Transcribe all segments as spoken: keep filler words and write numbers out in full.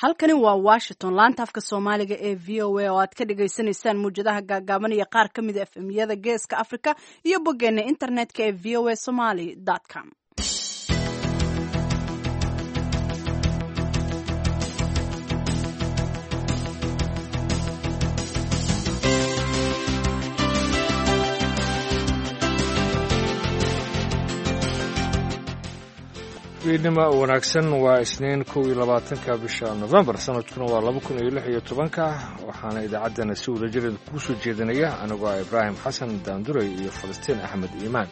halkani waa Washington laanta afka Soomaaliga ee V O A oo aad ka dhageysanaysaan muujadaha gaagaaban iyo qaar ka mid ah F M-yada Geeska Afrika iyo boggeena internetka ee v o a somali dot com. fiidnimo wanaagsan waa isniin kow iyo labaatanka bisha November sanadkuna waa laba kun iyo lix iyo tobanka waxaana idaacaddana si wada jir ku soo jeedinaya anigoo ah Ibraahim Xasan Daanduray iyo Falastiin Axmed Iimaan.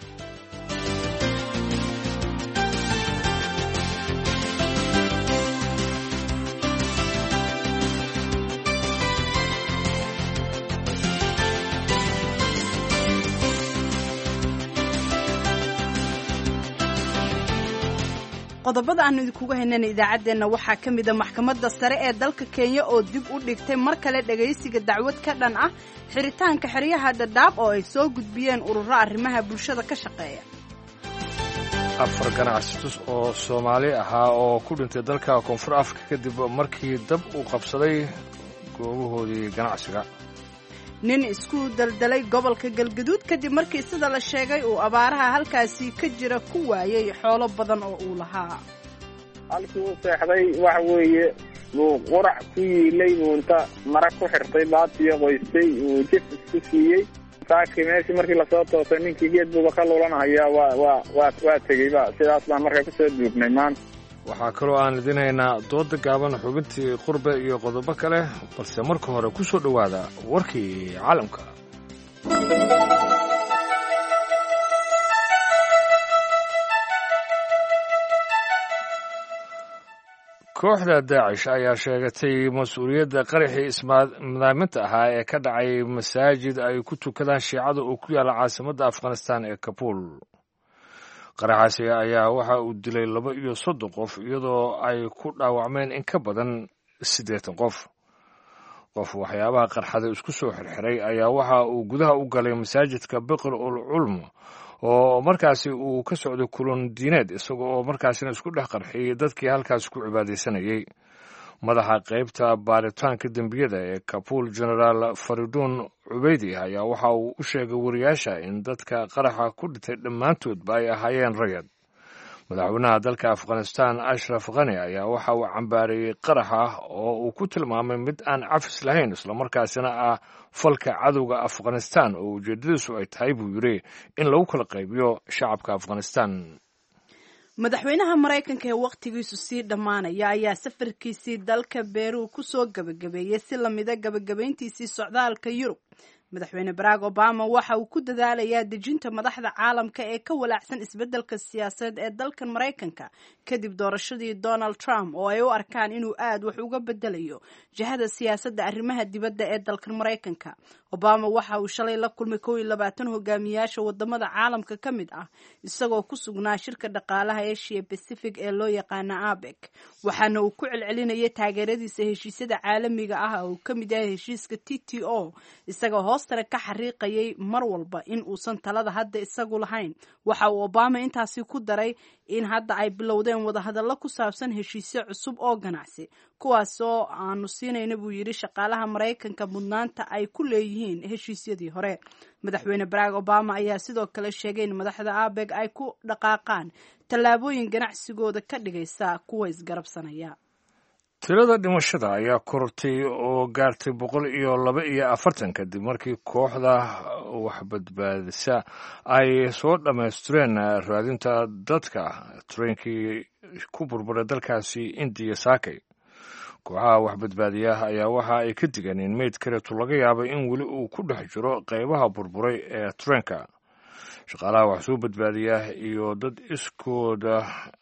qodobada aan idinkugu haynana idaacadeena waxaa ka mid ah maxkamadda sare ee dalka Kenya oo dib u dhigtay mar kale dhageysiga dacwad ka dhan ah xiritaanka xiriyaha Dadaab oo ay soo gudbiyeen ururo arrimaha bulshada ka shaqeeya. afar ganacsato oo Soomaali ahaa oo ku dhintay dalka Koonfur Afrika kadib markii dab uu qabsaday goobahoodii ganacsiga. nin isku daldalay gobolka Galgaduud kadib markii sida la sheegay uu abaaraha halkaasi ka jira ku waayay xoolo badan oo uu lahaa. halkii uu seexday waxa weeye uu qurac ku yiilay muunta mara ku xirtay baatiyo qoystay uu jif isku siiyey saakii meeshii markii lasoo toosay ninkii geed buuba ka lulanaya waa waa waa waa tegayba sidaas baan markaa kusoo duugnay maanta. waxaa kaloo aan idinaynaa dooda gaaban xubintii qurbe iyo qodobo kale balse marka hore ku soo dhowaada warkii caalamka. kooxda Daacish ayaa sheegatay mas'uuliyadda qaraxii ismaaminta ahaa ee ka dhacay masaajid ay ku tukadaan shiicada oo ku yaala caasimadda Afghanistan ee Kabul. qaraxaasi ayaa waxa uu dilay laba iyo soddon qof iyadoo ay ku dhaawacmeen in ka badan siddeetan qof. qof waxyaabaha qarxada isku soo xirxiray ayaa waxa uu gudaha u galay masaajidka Biqr ul Culm oo markaasi uu ka socday kulan diineed isagoo oo markaasina isku dhex qarxiyay dadkii halkaas ku cibaadaysanayay. madaxa qaybta baaritaanka dembiyada ee Kabul General Faridun Ubeydi ayaa waxa uu u sheegay wariyaasha in dadka qaraxa ku dhintay dhammaantoodba ay ahaayeen rayid. madaxweynaha dalka Afghanistan Ashraf Ghani ayaa waxa uu cambaarayay qaraxa oo uu ku tilmaamay mid aan cafis lahayn islamarkaasina ah falka cadowga Afghanistan oo ujeedadiisu ay tahay buu yiri in lagu kala qaybiyo shacabka Afghanistan. madaxweynaha Mareykanka ee waqtigiisu sii dhamaanaya ayaa safarkiisii dalka Peru ku soo gabagabeeyay si lamida gabagabeyntiisii socdaalka Yurub. madaxweyne Barack Obama waxa uu ku dadaalayaa dejinta madaxda caalamka ee ka walaacsan isbeddelka siyaasadeed ee dalkan Mareykanka kadib doorashadii Donald Trump oo ay u arkaan inuu aad wax uga bedelayo jihada siyaasadda arrimaha dibadda ee dalkan Mareykanka. Obama waxa uu shalay la kulmay kow iyo labaatan hogaamiyaasha wadamada caalamka ka mid ah isagoo ku sugnaa shirka dhaqaalaha Asia Pacific ee loo yaqaan APEC waxaana uu ku celcelinayay taageeradiisa heshiisyada caalamiga ah oo ka mid yahay heshiiska T T O isagoo hoostara ka xariiqayay mar walba in uusan talada hadda isagu lahayn. waxa uu Obama intaasi ku daray in hadda ay bilowdeen wadahadallo ku saabsan heshiisyo cusub oo ganacsi kuwaas oo aanu siinayna buu yiri shaqaalaha Mareykanka mudnaanta ay ku leeyihiin heshiisyadii hore. madaxweyne Barack Obama ayaa sidoo kale sheegay in madaxda APEC ay ku dhaqaaqaan tallaabooyin ganacsigooda ka dhigaysa kuwa isgarabsanaya. tirada dhimashada ayaa korortay oo gaartay boqol iyo laba iyo afartan kadib markii kooxda wax badbaadisa ay soo dhammaystireen raadinta dadka tareenkii ku burburay dalkaasi Indiya saakay. kooxaha wax badbaadiya ayaa waxa ay ka digeen in meyd kareetu laga yaabay in weli uu ku dhex jiro qaybaha burburay ee tareenka. shaqaalaha wax soo badbaadiya iyo dad iskooda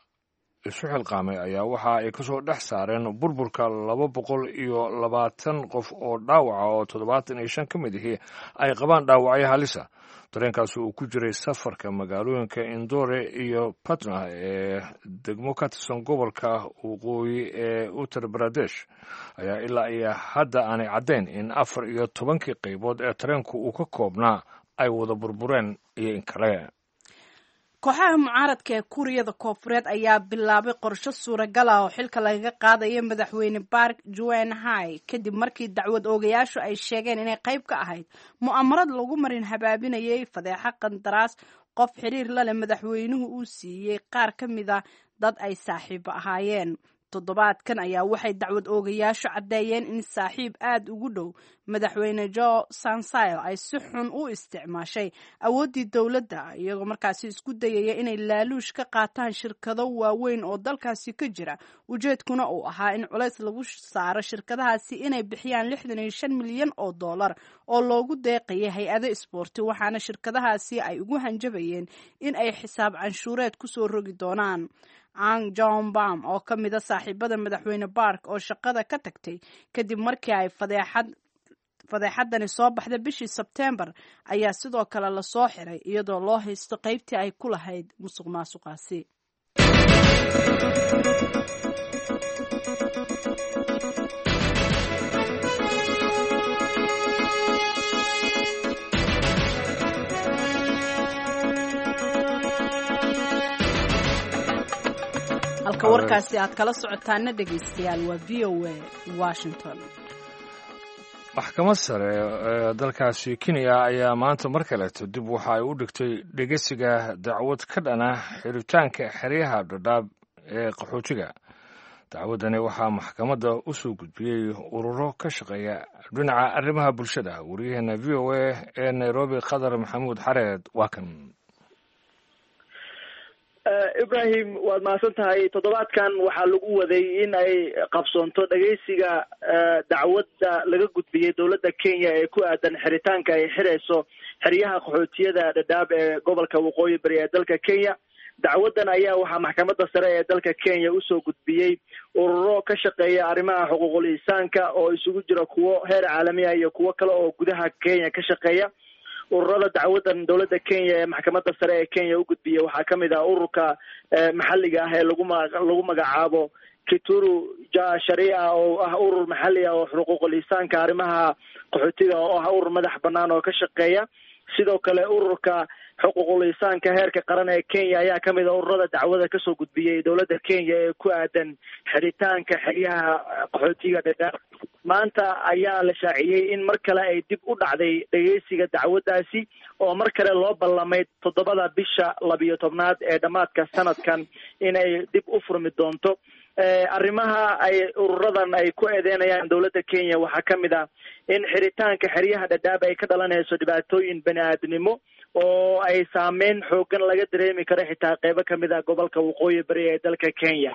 isu xilqaamay ayaa waxa ay ka soo dhex saareen burburka laba boqol iyo labaatan qof oo dhaawaca oo toddobaatan iyo shan ka mid ahi ay qabaan dhaawacyo halisa. tareenkaas uu ku jiray safarka magaalooyinka Indore iyo Patna ee degmo ka tirsan gobolka waqooyi ee Uttar Pradesh ayaa ilaa iyo hadda aanay caddayn in afar iyo tobankii qaybood ee tareenku uu ka koobnaa ay wada burbureen iyo in kale. kooxaha mucaaradka ee kuuriyada koofureed ayaa bilaabay qorsho suuragal ah oo xilka lagaga qaadayo madaxweyne Park Geun-hye kadib markii dacwad oogayaashu ay sheegeen inay qayb ka ahayd mu'amarad lagu marin habaabinayay fadeexa qandaraas qof xiriir la leh madaxweynuhu uu siiyey qaar ka mid a dad ay saaxiibo ahaayeen. toddobaadkan ayaa waxay dacwad oogayaashu caddeeyeen in saaxiib aad ugu dhow madaxweyne Jo Sansail ay si xun u isticmaashay awooddii dowladda iyagoo markaasi isku dayaya inay laaluush ka qaataan shirkado waaweyn oo dalkaasi ka jira ujeedkuna uu ahaa in culays lagu saaro shirkadahaasi inay bixiyaan lixdan iyo shan milyan oo dollar oo loogu deeqayay hay-ado isboorti waxaana shirkadahaasi ay ugu hanjabayeen in ay xisaab canshuureed kusoo rogi doonaan. Ang John Bam oo ka mid a saaxiibada madaxweyne Park oo shaqada ka tagtay kadib markii ay fadeexad fadeexadani soo baxday bishii Sebtembar ayaa sidoo kale la soo xiray iyadoo loo haysto qaybtii ay ku lahayd musuqmaasuqaasi. halka warkaasi aad kala socotaana dhegaystayaal waa v o a Washington. maxkamad sare ee dalkaasi Kenya ayaa maanta mar kaleeto dib waxa ay u dhigtay dhegeysiga dacwad ka dhana xiritaanka xeryaha Dadaab ee qaxootiga. dacwadani waxaa maxkamadda u soo gudbiyey ururo ka shaqeeya dhinaca arrimaha bulshada. wariyaheena v o a ee Nairobi Qadar Maxamuud Xareed waa kan. Ibrahim waad mahadsan tahay. toddobaadkan waxaa lagu waday in ay qabsoonto dhageysiga dacwadda laga gudbiyey dowladda Kenya ee ku aadan xiritaanka ay xirayso xeryaha qaxootiyada Dadaab ee gobolka waqooyi bari ee dalka Kenya. dacwaddan ayaa waxaa maxkamadda sare ee dalka Kenya u soo gudbiyey ururo ka shaqeeya arrimaha xuquuqul insaanka oo isugu jira kuwo heer caalami ah iyo kuwo kale oo gudaha Kenya ka shaqeeya. ururada dacwadan dowladda Kenya ee maxkamadda sare ee Kenya u gudbiyey waxaa ka mid ah ururka maxalliga ah ee lagu lagu magacaabo Kituru Ja Sharia oo ah urur maxalli ah oo xuquuqul insaanka arrimaha qaxootiga oo ah urur madax bannaan oo ka shaqeeya. sidoo kale ururka xuquuqul insaanka heerka qaran ee Kenya ayaa ka mid ah ururada dacwada ka soo gudbiyey dowladda Kenya ee ku aadan xiritaanka xeryaha qaxootiga Dadaab. maanta ayaa la shaaciyey in mar kale ay dib u dhacday dhageysiga dacwaddaasi oo mar kale loo ballamay toddobada bisha labiyo tobnaad ee dhammaadka sanadkan inay dib u furmi doonto. arrimaha ay ururadan ay ku eedeynayaan dowladda Kenya waxaa ka mid ah in xiritaanka xeryaha Dadaab ay ka dhalanayso dhibaatooyin bani'aadnimo oo ay saameyn xoogan laga dareemi karo xitaa qaybo ka mid ah gobolka waqooyi bari ee dalka Kenya.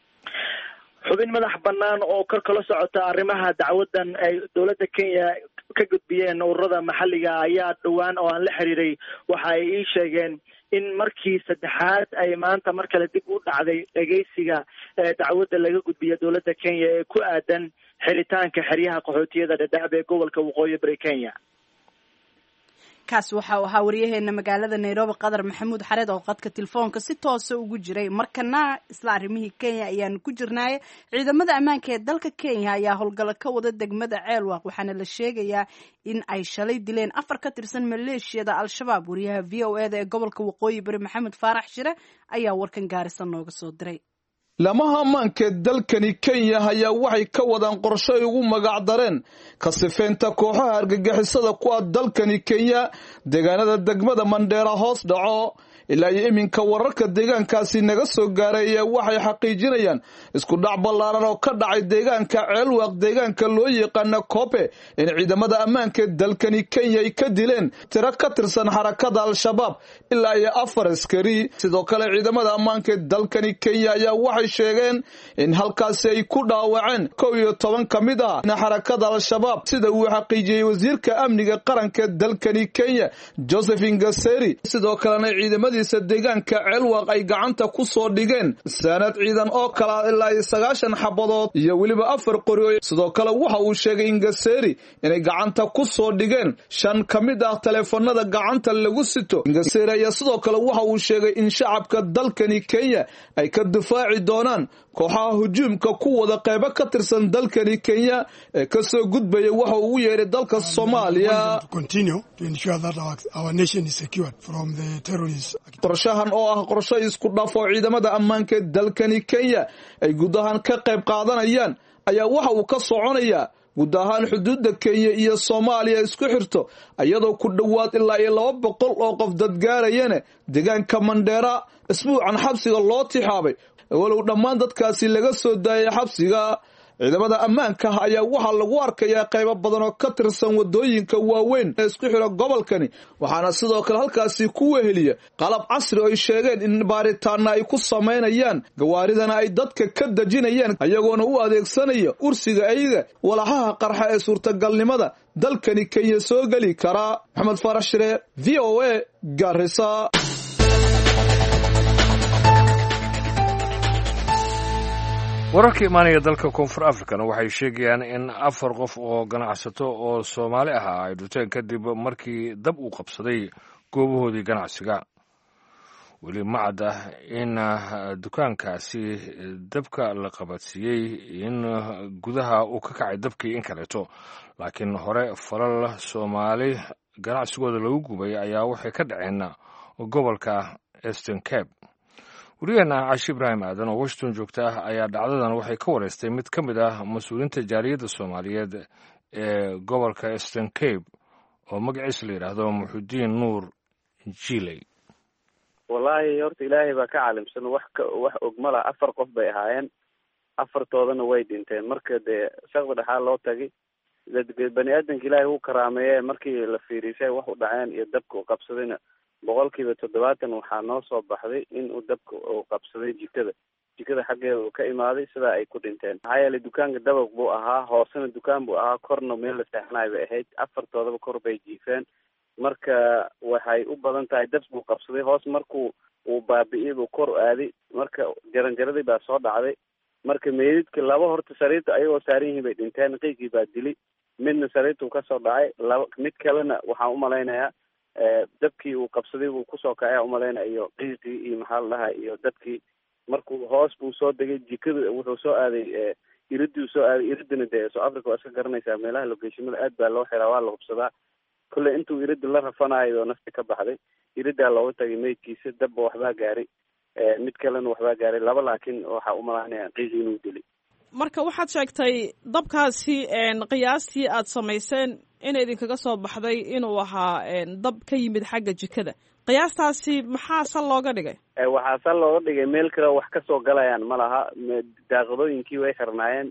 xubin madax bannaan oo kor kala socota arrimaha dacwaddan ay dowladda Kenya ka gudbiyeen ururada maxalliga ayaa dhowaan oo aan la xiriiray waxa ay ii sheegeen in markii saddexaad ay maanta mar kale dib u dhacday dhageysiga dacwadda laga gudbiya dowladda Kenya ee ku aadan xiritaanka xeryaha qaxootiyada Dadaab ee gobolka waqooyi bari Kenya. kaas waxa uu ahaa wariyaheena magaalada Nairobi Qadar Maxamuud Xareed oo qadka telefoonka si toos ah ugu jiray. markana isla arrimihii Kenya ayaan ku jirnaa. ciidamada ammaanka ee dalka Kenya ayaa howlgalo ka wada degmada Ceelwaq waxaana la sheegayaa in ay shalay dileen afar ka tirsan maleeshiyada Al-Shabaab. wariyaha V O A da ee gobolka waqooyi bari Maxamed Faarax Shire ayaa warkan gaarisa nooga soo diray. lamaha ammaanka dalkani Kenya ayaa waxay ka wadaan qorshe ay ugu magac dareen ka sifeynta kooxaha argagixisada ku ah dalkani Kenya deegaanada degmada Mandera hoos dhaco. ilaa iyo iminka wararka deegaankaasi naga soo gaaray waxay xaqiijinayaan isku dhac ballaaran oo ka dhacay deegaanka Ceelwaq deegaanka loo yaqaan Kope in ciidamada ammaanka dalkani Kenya ay ka dileen tiro ka tirsan xarakada Al-Shabaab ilaa iyo afar askari. sidoo kale ciidamada ammaanka dalkani Kenya ayaa waxay sheegeen in halkaas ay ku dhaawaceen kow iyo toban ka mid ah xarakada Al-Shabaab sida uu xaqiijiyay wasiirka amniga qaranka dalkani Kenya Joseph Ngaseri. sidoo kale ciidamada deegaanka Ceelwaq ay gacanta ku soo dhigeen sanad ciidan oo kala ilaa sagaashan xabadood iyo waliba afar qori. sidoo kale waxa uu sheegay in Ngaseri inay gacanta ku soo dhigeen shan kamid ah telefoonada gacanta lagu sito. Ngaseri ayaa sidoo kale waxa uu sheegay in shacabka dalkani Kenya ay ka difaaci doonaan kooxaha hujuumka ku wada qaybo ka tirsan dalkani Kenya ee ka soo gudbaya waxa uu yeeray dalka Soomaaliya. continue to ensure that our, our nation is secured from the terrorists qorshahan oo ah qorshe isku dhaf oo ciidamada ammaanka ee dalkani Kenya ay guud ahaan ka qayb qaadanayaan ayaa waxa uu ka soconayaa guud ahaan xuduudda Kenya iyo Soomaaliya isku xirto iyadoo ku dhawaad ilaa iyo laba boqol oo qof dad gaarayeen deegaanka Mandera isbuucan xabsiga loo tixaabay walow dhammaan dadkaasi laga soo daayay xabsiga ciidamada ammaanka ayaa waxa lagu arkayaa qaybo badan oo ka tirsan wadooyinka waaweyn ee isku xira gobolkani waxaana sidoo kale halkaasi ku weheliya qalab casri oo ay sheegeen in baaritaana ay ku sameynayaan gawaaridana ay dadka ka dajinayaan ayagoona u adeegsanaya ursiga ayaga walaxaha qarxa ee suurtagalnimada dalkani Kenya soo gali kara Maxamed Farax Shire V O A Garissa. wararka imaanaya dalka koonfur afrikana waxay sheegayaan in afar qof oo ganacsato oo Soomaali ah ay dhuteen kadib markii dab uu qabsaday goobahoodii ganacsiga weli ma cadda in dukaankaasi dabka la qabadsiiyey in gudaha uu ka kacay dabkii in kaleeto laakiin hore falal Soomaali ganacsigooda lagu gubay ayaa waxay ka dhaceen gobolka Eastern Cape. wariyaheena Cashi Ibraahim Aadan oo Washington joogta ayaa dhacdadan waxay ka wareystay mid ka mid ah mas-uuliyiinta jaariyadda Soomaaliyeed ee gobolka Eastern Cape oo magaciisa la yidhaahdo Muxudiin Nuur Jilay. wallaahi horta ilaahay baa ka caalimsan wax ka wax og ma laha afar qof bay ahaayeen afartoodana way dhinteen marka dee shaqda dhexaa loo tagay bani aadanka ilaahay uu karaameeye markii la fiirisay wax u dhaceen iyo dabka u qabsadayna boqolkiiba toddobaatan waxaa noo soo baxday in uu dabka uu qabsaday jikada jikada xaggeeda uu ka imaaday sidaa ay ku dhinteen maxaa yeelay dukaanka dabaq buu ahaa hoosena dukaan buu ahaa korna meel la seexanaay bay ahayd afartoodaba kor bay jiifeen marka waxay u badan tahay dab buu qabsaday hoos markuu uu baabi'iyey buu kor aaday marka jaranjaradii baa soo dhacday marka meydadka laba horta sariirta ayagoo saaran yihiin bay dhinteen qiigii baa dilay midna sariirtuu kasoo dhacay laba mid kalena waxaan umalaynayaa dabkii uu qabsaday buu kusoo kacay umaleynaya iyo qiiqii iyo maxaa la dhahaa iyo dadkii markuu hoos buu soo degay jikada wuxuu soo aaday iridii soo aaday iridina dee South Africa waa iska garanaysaa meelaha logeeshimada aad baa loo xiraa waa la hubsadaa kulle intuu irida la rafanayo nafti ka baxday iridaa looga tagay meydkiisa dabba waxbaa gaaray mid kalena waxbaa gaaray laba laakiin waxaa umalaynaya qiiqi inuu dilay marka waxaad sheegtay dabkaasi qiyaastii aad samayseen in idinkaga soo baxday inuu ahaa dab ka yimid xagga jikada qiyaastaasi maxaa sal looga dhigay waxaa sal looga dhigay meel kale wax kasoo galayaan ma laha daaqadooyinkii way xirnaayeen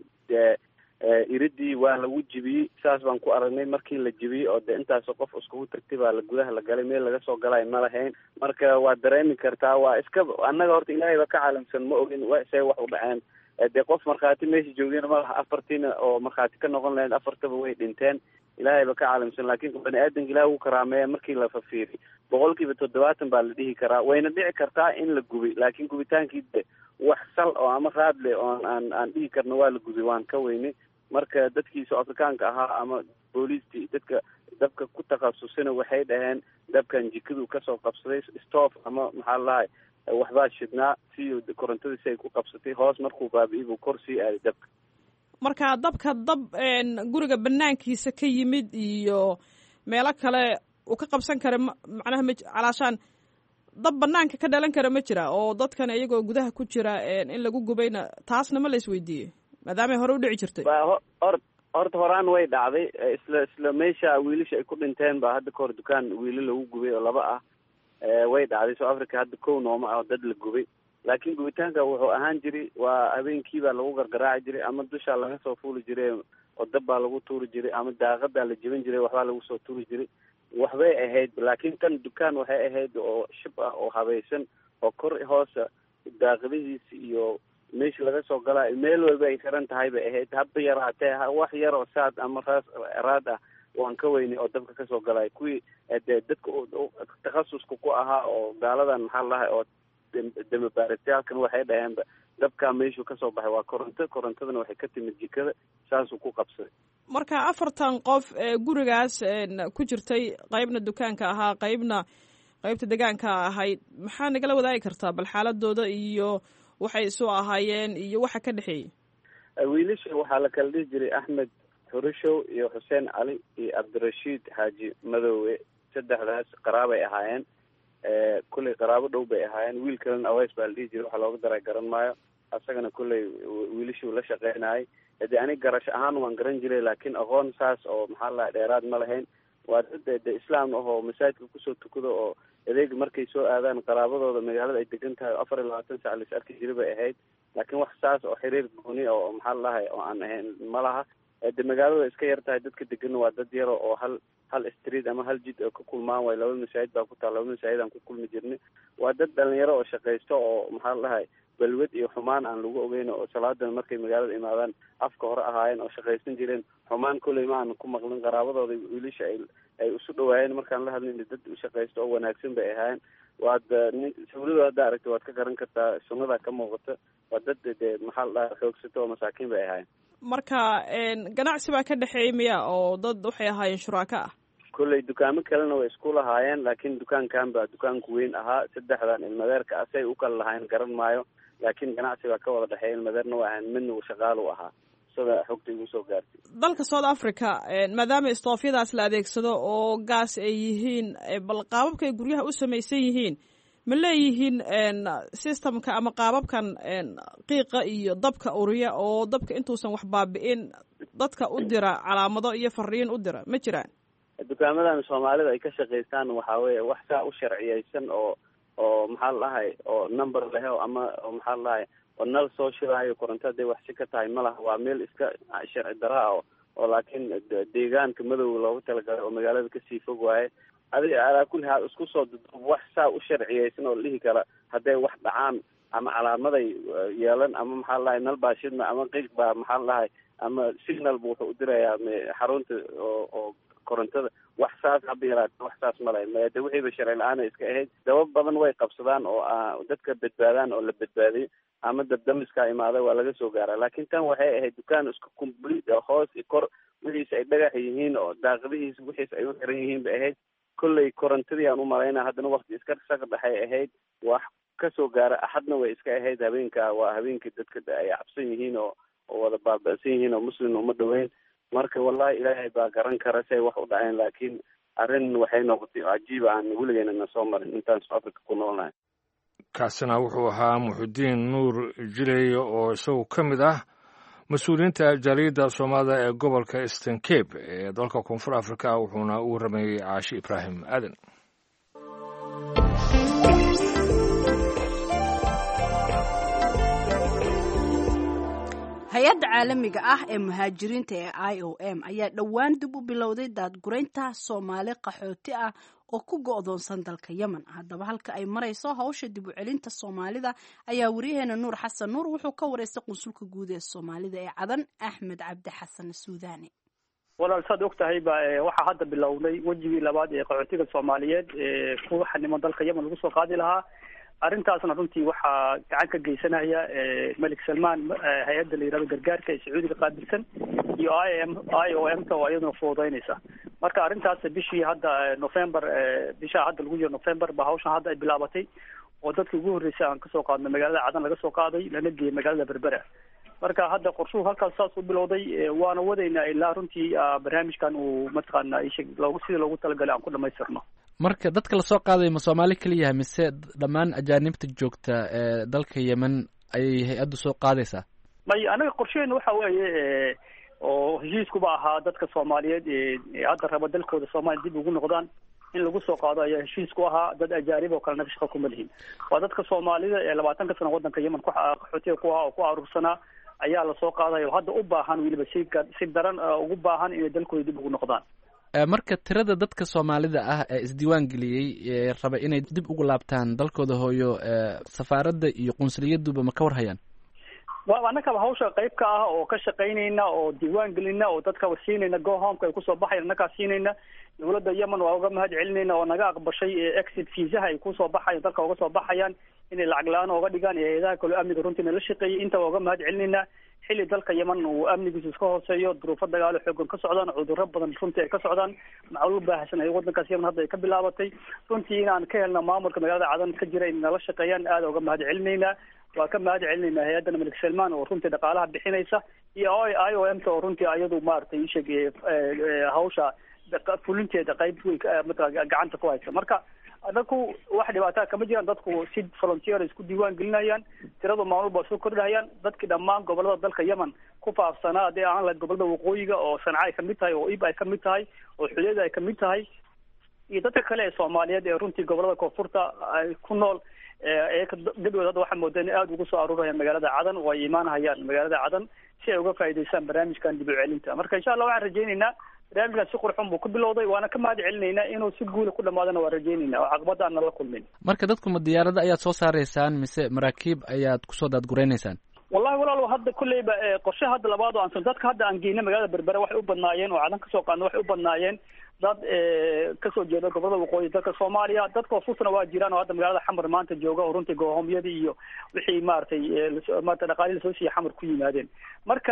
iridii waa lagu jibiyey saas baan ku aragnay markii la jibiyey oo de intaasoo qof iskugu tagtay baa la gudaha la galay meel laga soo galay ma lahayn marka waa dareemi kartaa waa iska annaga horta ilaahay ba ka caalamsan ma ogin say wax u dhaceen dee qof markhaati meesha joogeen ma laha afartiina oo markhaati ka noqon lahayd afartaba way dhinteen ilaahay ba ka caalamsan laakiin bani aadanka ilaah uu karaameeya markii la fafiiriy boqolkiiba toddobaatan baa la dhihi karaa wayna dhici kartaa in la gubay laakiin gubitaankii de wax sal oo ama raad leh oon aan aan dhihi karno waa la gubay waan ka weynay marka dadkii South Africaanka ahaa ama booliistii dadka dabka ku takhasusana waxay dhaheen dabkan jikadu kasoo qabsaday stove ama maxaa la dhahay waxbaa shidnaa si korontadiisi ay ku qabsatay hoos markuu baabi'iyey buu kor sii aaday dabka marka dabka dab guriga banaankiisa ka yimid iyo meelo kale uu ka qabsan kara macnaha ma calaashaan dab banaanka ka dhalan kara ma jira oo dadkan iyagoo gudaha ku jira in lagu gubayna taasna ma la isweydiiyey maadaamay hore u dhici jirtay hor horta horaan way dhacday isla isla meesha wiilasha ay ku dhinteen baa hadda kahor dukaan wiilo lagu gubay oo laba ah way dhacday South Africa hadda kow nooma ah dad la gubay laakiin gubitaanka wuxuu ahaan jiray waa habeenkii baa lagu gargaraaci jiray ama dusha laga soo fuuli jiray oo dab baa lagu tuuri jiray ama daaqada la jebin jiray waxbaa lagu soo tuuri jiray waxbay ahayd laakiin tan dukaan waxay ahayd oo shib ah oo habaysan oo kor hoosa daaqadihiisa iyo meesha laga soo galaa meel walba ay xiran tahay bay ahayd habba yaraatee wax yar oo saad ama raas raad ah waan ka weynay oo dabka kasoo galay kuwii dee dadka takhasuska ku ahaa oo gaaladan maxaa la dhahay oo damabaaristayaalkan waxay dhaheenba dabkaa meeshuu kasoo baxay waa koronto korontadana waxay ka timid jikada saasuu ku qabsaday marka afartan qof ee gurigaas ku jirtay qaybna dukaanka ahaa qaybna qaybta deegaanka ahayd maxaa nagala wadaagi kartaa bal xaaladooda iyo waxay isu ahaayeen iyo waxa ka dhexeeyey wiilasha waxaa la kala dhihi jiray Axmed Xurishow iyo Xuseen Cali iyo Cabdirashiid Xaaji Madoowe saddexdaas qaraabay ahaayeen kulley qaraabo dhow bay ahaayeen. wiil kalena aways baa la dhihi jiray, waxa looga daray garan maayo. asagana kulley wiilashuu la shaqeynayay. de anig garash ahaan waan garan jiray, laakiin aqoon saas oo maxaa lahay dheeraad ma lahayn. waa dad de islaam ah oo masaajidka kusoo tukado oo adeeg markay soo aadaan qaraabadooda magaalada ay degan tahay oo afar iyo labaatan sac lais arki jira bay ahayd. laakiin wax saas oo xiriir gooni oo maxaa lahay oo aan ahayn ma laha. de magaalada iska yar tahay, dadka degan waa dad yaro oo hal hal street ama hal jid oo ka kulmaan way. laba masaajid baa ku taal, laba masaajid aan ku kulmi jirnay. waa dad dhalinyaro oo shaqaysto oo maxaa lahay balwad iyo xumaan aan lagu ogeyn oo salaadan markay magaalada imaadaan afka hore ahaayeen oo shaqaysan jireen. xumaan kulley ma aan ku maqlin. qaraabadooda wiilasha ay ay isu dhawaayeen markaan la hadlin dad shaqaysto oo wanaagsan bay ahaayeen. waad sawirada hadda aragta waad ka garan kartaa, sunnada ka muuqata. waa dad de maxaa la dhaha xoogsato oo masaakiin bay ahaayeen. marka ganacsi baa ka dhexeeyay miya oo dad waxay ahaayeen shuraaka ah? kulley dukaamo kalena way isku lahaayeen, laakiin dukaankan baa dukaanku weyn ahaa. saddexdan ilmadeerka asay u kala lahayn garan maayo, laakiin ganacsi baa ka wada dhexeeya. ilmadeerna waa ahayn, midna uu shaqaal u ahaa. sida xogta igu soo gaartay. dalka South Africa maadaama istoofyadaas la adeegsado oo gaas ay yihiin, bal qaababka ay guryaha u samaysan yihiin ma leeyihiin systemka ama qaababkan qiiqa iyo dabka uriya oo dabka intuusan wax baabi'in dadka u dira calaamado iyo fariin u dira ma jiraan? dukaamadan soomaalida ay ka shaqaystaan waxaa weeye wax saa u sharciyeysan oo oo maxaa la dhahay oo number leh oo ama oo maxaa la dhahay oo nal soo shiraayo koronto haday wax si ka tahay ma laha. waa meel iska sharci dara ah oo laakiin deegaanka madowga loogu talagalay oo magaalada kasii fog waaye. adi alaa kulli haal isku soo duduub wax saa u sharciyeysan oo dhihi kara hadday wax dhacaan ama calaamaday yeelan ama maxaa la dhahay nal baa shidma ama qiiq baa maxaa la dhahay ama signal bu wuxuu u dirayaa xarunta oo oo korontada. wax saas haba yaraata wax saas ma lahayn. de wixiiba sharci la-aan iska ahayd. dabab badan way qabsadaan oo dadka badbaadaan oo la badbaadiyo ama dabdamiska imaaday waa laga soo gaara. laakiin tan waxay ahayd dukaan isku complete hoos i kor wixiisa ay dhagax yihiin oo daaqadihiisa wixiisa ay u xiran yihiin bay ahayd. kolley korontadii aan u malaynaa haddana wakti iska saq dhaxay ahayd. wax kasoo gaara axadna way iska ahayd. habeenka waa habeenkii dadka ay cabsan yihiin oo oo wada baaba'san yihiin oo muslim uma dhaweyn. marka wallahi ilaahay baa garan kara say wax u dhaceen, laakiin arrin waxay noqotay cajiiba aan weligeena na soo marin intaan South Africa ku noolnahay. kaasina wuxuu ahaa Muxudiin Nuur Jileey oo isagu ka mid ah mas-uuliyiinta jaaliyadda Soomaalida ee gobolka Eastern Cape ee dalka Koonfur Afrika, wuxuuna u waramayay Caashi Ibraahim Aadan. hay-adda caalamiga ah ee muhaajiriinta ee I O M ayaa dhowaan dib u bilowday daadguraynta Soomaali qaxooti ah oo ku go'doonsan dalka Yemen. haddaba halka ay marayso hawsha dib u celinta Soomaalida ayaa wariyaheena Nuur Xasan Nuur wuxuu ka wareystay qunsulka guud ee Soomaalida ee Cadan, Axmed Cabdi Xasan Suudaani. walaal saad ogtahay ba waxaa hadda bilowday wejigii labaad ee qaxootiga Soomaaliyeed ee ku xaniman dalka Yemen lagu soo qaadi lahaa. arrintaasna runtii waxaa gacan ka geysanaya Malik Salmaan, hay-adda la yirahdo gargaarka ee Sacuudiga qaabilsan, iyo I O M ta oo iyaduna fududeynaysa. marka arrintaas bishii hadda November bisha hadda lagu jiro November ba hawshan hadda ay bilaabatay oo dadkii ugu horreysay aan kasoo qaadnay magaalada Cadan laga soo qaaday lana geeyay magaalada Berbera. marka hadda qorshuhu halkaas saas u bilowday, waana wadaynaa ilaa runtii barnaamijkan uu mataqaanaa loogu sida loogu talagalay aan ku dhamaystirno. marka dadka lasoo qaaday ma Soomaali kaliya mise dhammaan ajaanibta joogta ee dalka Yemen ayay hay-addu soo qaadaysaa? may anaga qorsheena waxa weeye oo heshiiskuba ahaa dadka Soomaaliyeed ee hadda raba dalkooda Soomaaliya dib ugu noqdaan in lagu soo qaado ayaa heshiisku ahaa. dad ajaanib oo kalena shaqo kuma lihin. waa dadka Soomaalida ee labaatanka sano wadanka Yemen ku qaxootiga ku ah oo ku aruursanaa ayaa lasoo qaadaya oo hadda u baahan weliba si si daran ugu baahan inay dalkooda dib ugu noqdaan. marka tirada dadka Soomaalida ah ee isdiiwaan geliyey ee raba inay dib ugu laabtaan dalkooda hooyo, safaaradda iyo qunsuliyadduba ma ka war hayaan? waa annagaba hawsha qayb ka ah oo ka shaqaynayna oo diiwaan gelina oo dadka siinayna go homeka ay kusoo baxayan annagaa siinayna. dowladda Yemen waa uga mahad celinayna oo naga aqbashay exit viisaha ay kusoo baxayan dalka uga soo baxayaan inay lacag la-aan ooga dhigaan ee hay-adaha kale amniga runtiina la shaqeeyay. inta waa uga mahad celinayna xilli dalka Yemen uu amnigiisu iska hooseeyo, duruufo dagaalo xoogan ka socdaan, cudurro badan runtii ay ka socdaan, macluul baahsan ay wadankaas Yemen hadda ay ka bilaabatay. runtii inaan ka helna maamulka magaalada Cadan ka jira in nala shaqeeyaan aad uga mahad celinayna. waa ka mahad celinayna hay-adda Malik Salmaan oo runtii dhaqaalaha bixinaysa iyo I O M ta oo runtii iyadu maaragtay sheegay hawsha fulinteeda qayb weyn mataqaanaa gacanta ku haysa. marka anaku wax dhibaataa kama jiraan, dadku si volunteer isku diiwaan gelinayaan, tiradu maalmo ba soo kordhayaan. dadkii dhammaan gobolada dalka Yemen ku faafsanaa hadii aan la gobolada waqooyiga oo Sanca ay kamid tahay, oo Iib ay kamid tahay, oo Xuleeda ay kamid tahay, iyo dadka kale ee Soomaaliyeed ee runtii gobolada koonfurta ay ku nool ee dadweynaha waxa moodeen aad ugu soo aruurayaan magaalada Cadan oo ay iimaanayaan magaalada Cadan si ay uga faa'iideystaan barnaamijkan dib u celinta. marka insha Allah waxaan rajaynaynaa barnaamijkan si qurxoon buu ku bilowday, waana ka mahad celinaynaa inuu si guul ku dhamaadana waa rajaynaynaa oo caqabad aan la kulmin. marka dadku ma diyaarada ayaad soo saareysaan mise maraakiib ayaad ku soo daadgureynaysan? wallahi walaal hadda kulleyba qorshe hadda labaad oo aan dadka hadda aan geeyna magaalada Berbera waxay u badnaayeen oo Cadan ka soo qaadno waxay u badnaayeen dad ka soo jeeda gobolada waqooyi dalka Soomaaliya. dadka fuusna waa jiraan oo hadda magaalada Xamar maanta jooga oo runtii goohomyadii iyo wixii maartay maanta dhaqaalihiisa soo sii Xamar ku yimaadeen. marka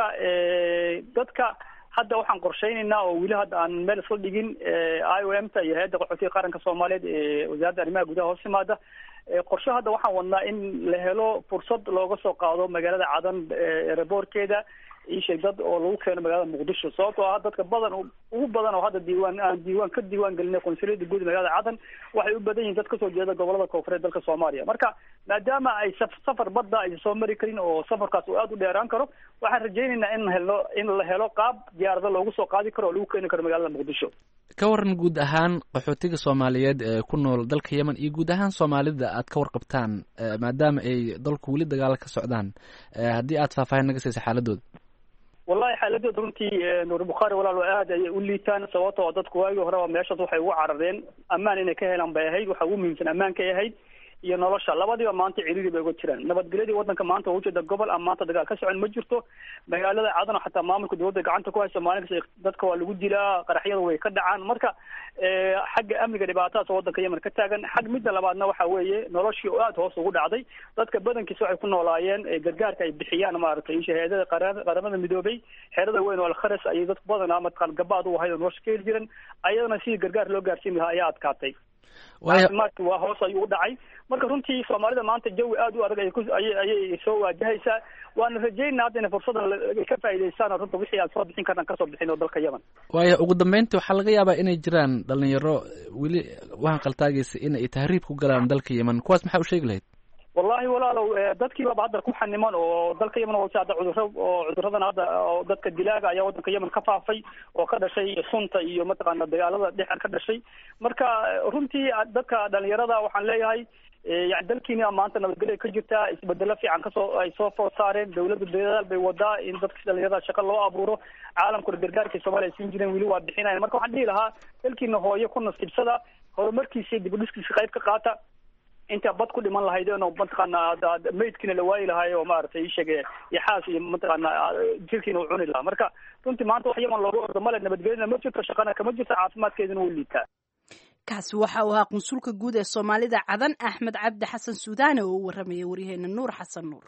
dadka hadda waxaan qorsheynaynaa oo wili hadda aan meel soo dhigin I O M ta iyo hay'adda qaxootiga qaranka Soomaaliyeed ee wasaaradda arrimaha gudaha hoos yimaada. qorshe hadda waxaan wadnaa in la helo fursad looga soo qaado magaalada Cadan airportkeeda isheeg dad oo lagu keeno magaalada Muqdisho, sababtoo ah dadka badan ugu badan oo hadda diiwaan aan diiwaan ka diiwaan gelinay qonsuliyadda guud magaalada Cadan waxay u badan yihiin dad ka soo jeeda gobolada koonfureed dalka Soomaaliya. marka maadaama ay safar badda ay soo mari karin oo safarkaas uu aad u dheeraan karo, waxaan rajaynaynaa in helo in la helo qaab diyaarado loogu soo qaadi karo oo lagu keeni karo magaalada Muqdisho. ka waran guud ahaan qaxootiga Soomaaliyeed ee ku nool dalka Yemen iyo guud ahaan Soomaalida aad ka warqabtaan maadaama ay dalku wali dagaal ka socdaan, haddii aad faahfaahin naga siisa xaaladooda. wallahi xaaladooda runtii Nuur Bukhari walaal aad ay u liitaan, sababtoo dadku waagi hore meeshaas waxay ugu carareen ammaan inay ka helaan bay ahayd, waxa ugu muhiimsan ammaanka ay ahayd iyo nolosha. labadiiba maanta ciriiri bay uga jiraan. nabadgelyadii wadanka maanta oo ujeeda gobol ama maanta dagaal ka socon ma jirto. magaalada Cadan xataa maamulka dowladda gacanta ku haysa, maalinka dadka waa lagu dilaa, qaraxyada way ka dhacaan. marka xagga amniga dhibaatadaas wadanka Yemen ka taagan. xag midda labaadna waxa weeye noloshii oo aad hoos ugu dhacday. dadka badankiisa waxay ku noolaayeen gargaarka ay bixiyaan maaragtay hay'adaha qaramada midoobay, xeerada weyn oo Al-Kharas ay dad badan ama gabaad u hayeen nolosha ka heli jiran, ayadana si gargaar loo gaarsiin lahaa ayaa adkaatay. caafimaadki waa hoos ayuu u dhacay. marka runtii Soomaalida maanta jawi aad u adag ayay ayay soo waajahaysaa. waana rajaynaa hadda in fursada ka faa'iideystaan runta wixii aan soo bixin karnaan ka soo bixin oo dalka Yemen. waayo ugu dambeyntii waxaa laga yaabaa inay jiraan dhalinyaro weli waxaan qaltaagaysa in ay tahriib ku galaan dalka Yemen, kuwaas maxaa u sheegi lahayd? wallahi walaalow dadkii baba hadda ku xaniman oo dalka Yemen oo saada cudurro oo cudurradan hadda oo dadka dilaaga ayaa wadanka Yemen ka faafay oo ka dhashay sunta iyo mataqaana dagaalada dhex ka dhashay. marka runtii dadka dhalinyarada waxaan leeyahay yani dalkiina maanta nabadgelyo ka jirta, isbedelo fiican ka soo ay soo food saareen. dawladda dadaal bay wadaa in dadka dhalinyarada shaqo loo abuuro. caalamka gargaarka Soomaaliya siin jireen wili waa bixinayaan. marka waxaan dhihi lahaa dalkiina hooyo ku nasiibsada, horumarkiisa dib u dhiskiisa qayb ka qaata. inta bad ku dhiman lahaydeen oo mataqaana meydkiina la waayi lahaay oo maaragtay ii sheegay yaxaas iyo mataqaana jirkiina uu cuni lahaa. marka runtii maanta wax Yemen loogu ordo male, nabadgelyana ma jirto, shaqana kama jirto, caafimaadkeeduna wuu liitaa. kaasi waxa uu ahaa qunsulka guud ee Soomaalida Cadan Axmed Cabdi Xasan Suudaane oo u waramayay waryaheena Nuur Xasan Nuur.